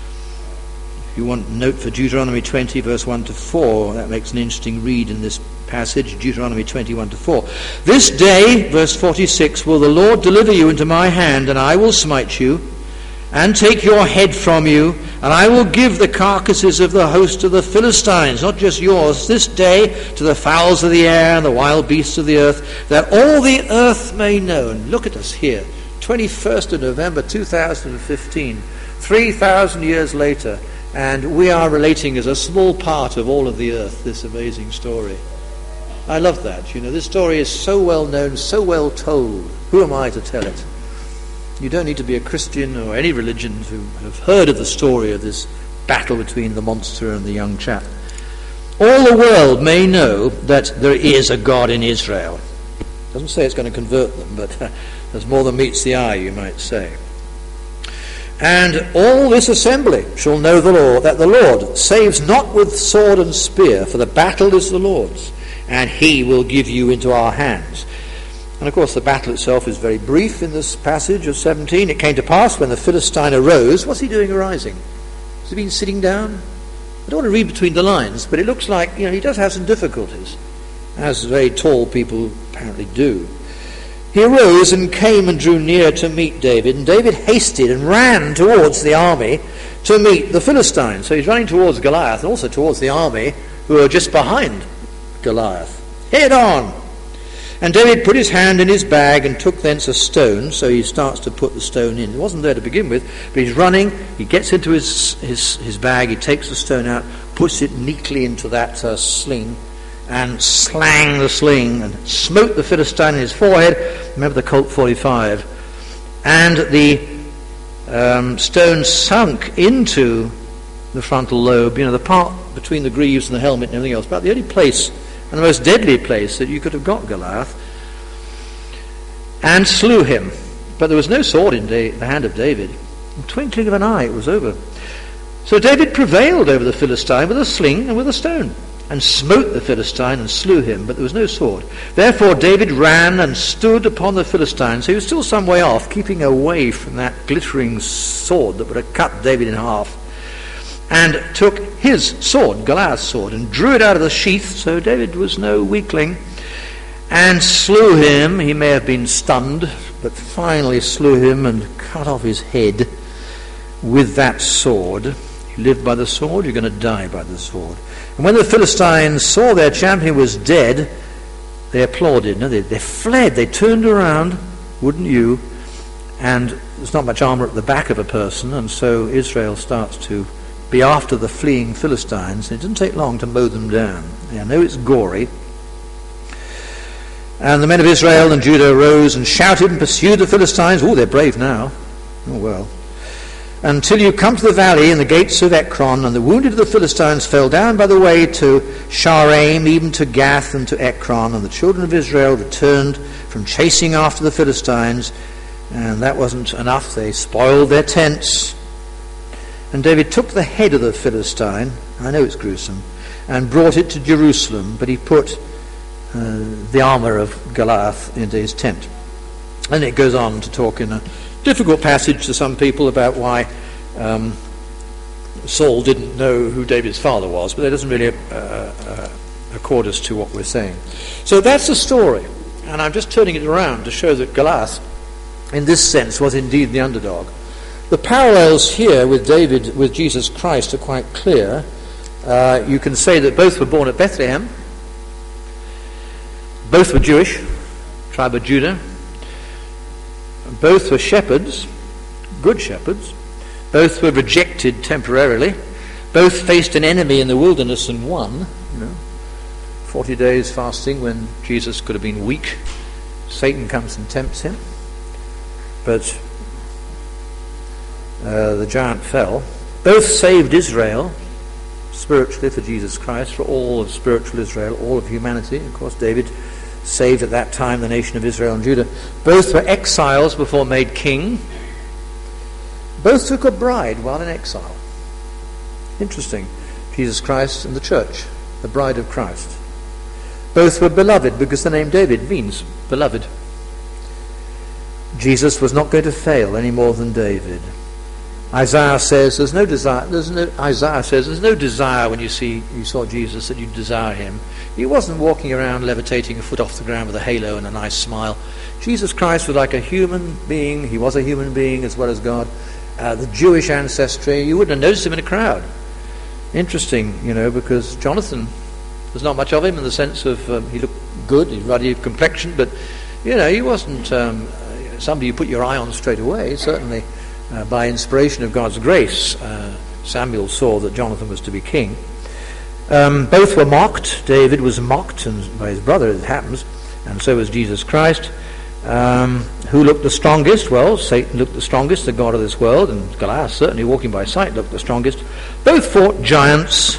If you want a note for Deuteronomy 20, verse 1 to 4, that makes an interesting read in this passage, Deuteronomy 21 to 4. This day, verse 46, will the Lord deliver you into my hand, and I will smite you, and take your head from you, and I will give the carcasses of the host of the Philistines, not just yours, this day to the fowls of the air and the wild beasts of the earth, that all the earth may know. And look at us here, 21st of November 2015, 3,000 years later, and we are relating as a small part of all of the earth this amazing story. I love that. This story is so well known, so well told. Who am I to tell it? You don't need to be a Christian or any religion to have heard of the story of this battle between the monster and the young chap. All the world may know that there is a God in Israel. It doesn't say it's going to convert them, but there's more than meets the eye, you might say. And all this assembly shall know the Lord, that the Lord saves not with sword and spear, for the battle is the Lord's, and he will give you into our hands. And of course the battle itself is very brief in this passage of 17. It came to pass when the Philistine arose. What's he doing arising? Has he been sitting down? I don't want to read between the lines, but it looks like he does have some difficulties, as very tall people apparently do. He arose and came and drew near to meet David, and David hasted and ran towards the army to meet the Philistines. So he's running towards Goliath and also towards the army who are just behind Goliath. Head on! And David put his hand in his bag and took thence a stone, so he starts to put the stone in. It wasn't there to begin with, but he's running, he gets into his bag, he takes the stone out, puts it neatly into that sling, and slang the sling, and smote the Philistine in his forehead. Remember the Colt 45. And the stone sunk into the frontal lobe, the part between the greaves and the helmet and everything else, about the only place and the most deadly place that you could have got Goliath, and slew him. But there was no sword in the hand of David. In the twinkling of an eye, it was over. So David prevailed over the Philistine with a sling and with a stone, and smote the Philistine and slew him, but there was no sword. Therefore David ran and stood upon the Philistine. So he was still some way off, keeping away from that glittering sword that would have cut David in half, and took his sword, Goliath's sword, and drew it out of the sheath. So David was no weakling, and slew him. He may have been stunned, but finally slew him and cut off his head with that sword. You live by the sword, you're going to die by the sword. And when the Philistines saw their champion was dead, they applauded. No, they fled, they turned around, wouldn't you? And there's not much armor at the back of a person, and so Israel starts to be after the fleeing Philistines. It doesn't take long to mow them down. I know it's gory. And the men of Israel and Judah arose and shouted and pursued the Philistines. Oh, they're brave now. Oh, well. Until you come to the valley and the gates of Ekron, and the wounded of the Philistines fell down by the way to Sharaim, even to Gath and to Ekron, and the children of Israel returned from chasing after the Philistines, and that wasn't enough. They spoiled their tents. And David took the head of the Philistine, I know it's gruesome, and brought it to Jerusalem, but he put the armour of Goliath into his tent. And it goes on to talk in a difficult passage to some people about why Saul didn't know who David's father was, but that doesn't really accord us to what we're saying. So that's the story, and I'm just turning it around to show that Goliath, in this sense, was indeed the underdog. The parallels here with David, with Jesus Christ, are quite clear. You can say that both were born at Bethlehem, both were Jewish, tribe of Judah. Both were shepherds, good shepherds. Both were rejected temporarily. Both faced an enemy in the wilderness and won. 40 days fasting when Jesus could have been weak. Satan comes and tempts him. But the giant fell. Both saved Israel spiritually for Jesus Christ, for all of spiritual Israel, all of humanity. Of course, David saved at that time the nation of Israel and Judah. Both were exiles before made king. Both took a bride while in exile. Interesting. Jesus Christ and the church, the bride of Christ. Both were beloved because the name David means beloved. Jesus was not going to fail any more than David. Isaiah says there's no desire when you saw Jesus that you desire him. He wasn't walking around levitating a foot off the ground with a halo and a nice smile. Jesus Christ was like a human being. He was a human being as well as God. The Jewish ancestry, you wouldn't have noticed him in a crowd. Interesting, because Jonathan, there's not much of him in the sense of he looked good, he had ruddy complexion, but he wasn't somebody you put your eye on straight away. Certainly by inspiration of God's grace, Samuel saw that Jonathan was to be king. Both were mocked. David was mocked by his brother, it happens, and so was Jesus Christ. Who looked the strongest? Well, Satan looked the strongest, the god of this world, and Goliath, certainly walking by sight, looked the strongest. Both fought giants.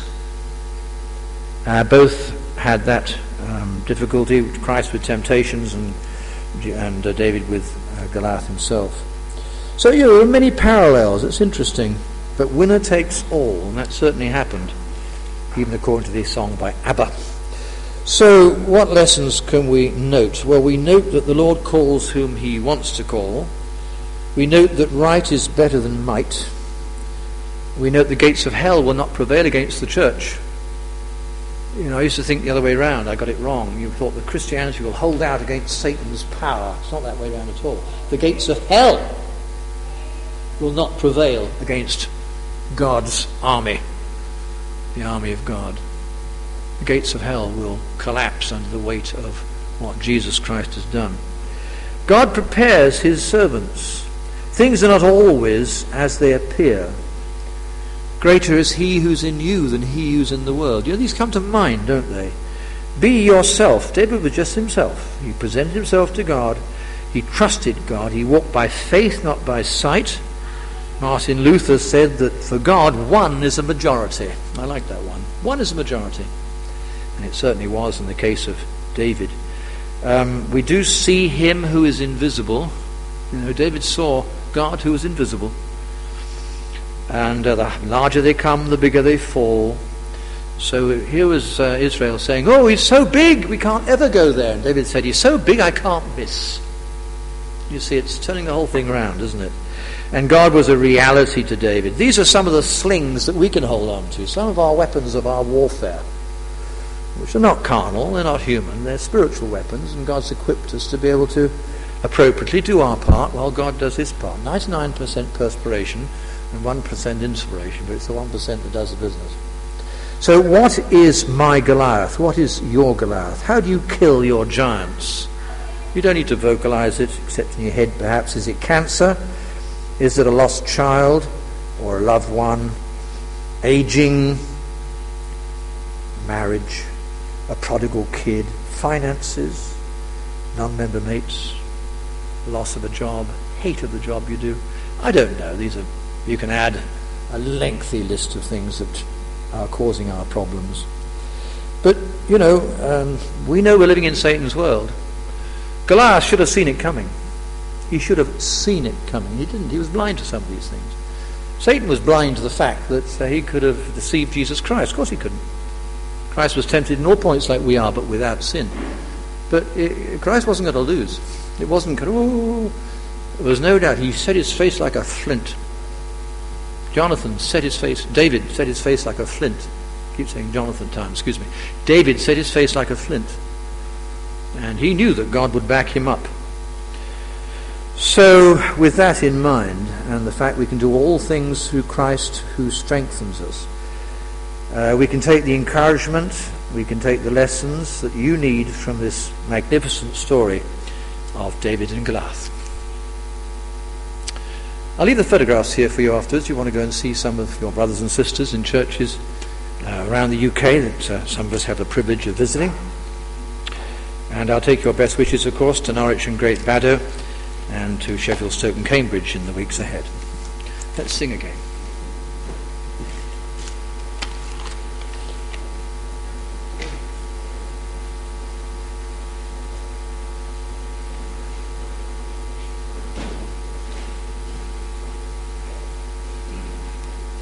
Both had that difficulty, Christ with temptations and David with Goliath himself. So there are many parallels. It's interesting. But winner takes all, and that certainly happened, even according to this song by ABBA. So what lessons can we note? Well, we note that the Lord calls whom he wants to call. We note that right is better than might. We note the gates of hell will not prevail against the church. I used to think the other way around. I got it wrong. You thought that Christianity will hold out against Satan's power. It's not that way around at all. The gates of hell will not prevail against God's army, the army of God. The gates of hell will collapse under the weight of what Jesus Christ has done. God prepares his servants. Things are not always as they appear. Greater is he who's in you than he who's in the world. These come to mind, don't they? Be yourself. David was just himself. He presented himself to God. He trusted God. He walked by faith, not by sight. Martin Luther said that for God, one is a majority. I like that one. One is a majority. And it certainly was in the case of David. We do see him who is invisible. David saw God who was invisible. And the larger they come, the bigger they fall. So here was Israel saying, oh, he's so big, we can't ever go there. And David said, he's so big, I can't miss. You see, it's turning the whole thing around, isn't it? And God was a reality to David. These are some of the slings that we can hold on to, some of our weapons of our warfare, which are not carnal, they're not human, they're spiritual weapons, and God's equipped us to be able to appropriately do our part while God does his part. 99% perspiration and 1% inspiration, but it's the 1% that does the business. So what is my Goliath? What is your Goliath? How do you kill your giants? You don't need to vocalize it, except in your head perhaps. Is it cancer? Is it a lost child or a loved one? Aging? Marriage? A prodigal kid? Finances? non-member mates, loss of a job, hate of the job you do. I don't know. You can add a lengthy list of things that are causing our problems. But, we know we're living in Satan's world. Goliath should have seen it coming. He should have seen it coming. He didn't. He was blind to some of these things. Satan was blind to the fact that he could have deceived Jesus Christ. Of course he couldn't. Christ was tempted in all points like we are, but without sin. But Christ wasn't going to lose. It wasn't going to, there was no doubt. He set his face like a flint. David set his face like a flint. I keep saying Jonathan time, excuse me. David set his face like a flint. And he knew that God would back him up. So, with that in mind, and the fact we can do all things through Christ who strengthens us, we can take the encouragement, we can take the lessons that you need from this magnificent story of David and Goliath. I'll leave the photographs here for you afterwards. You want to go and see some of your brothers and sisters in churches around the UK that some of us have the privilege of visiting. And I'll take your best wishes, of course, to Norwich and Great Baddow, and to Sheffield, Stoke and Cambridge in the weeks ahead. Let's sing again.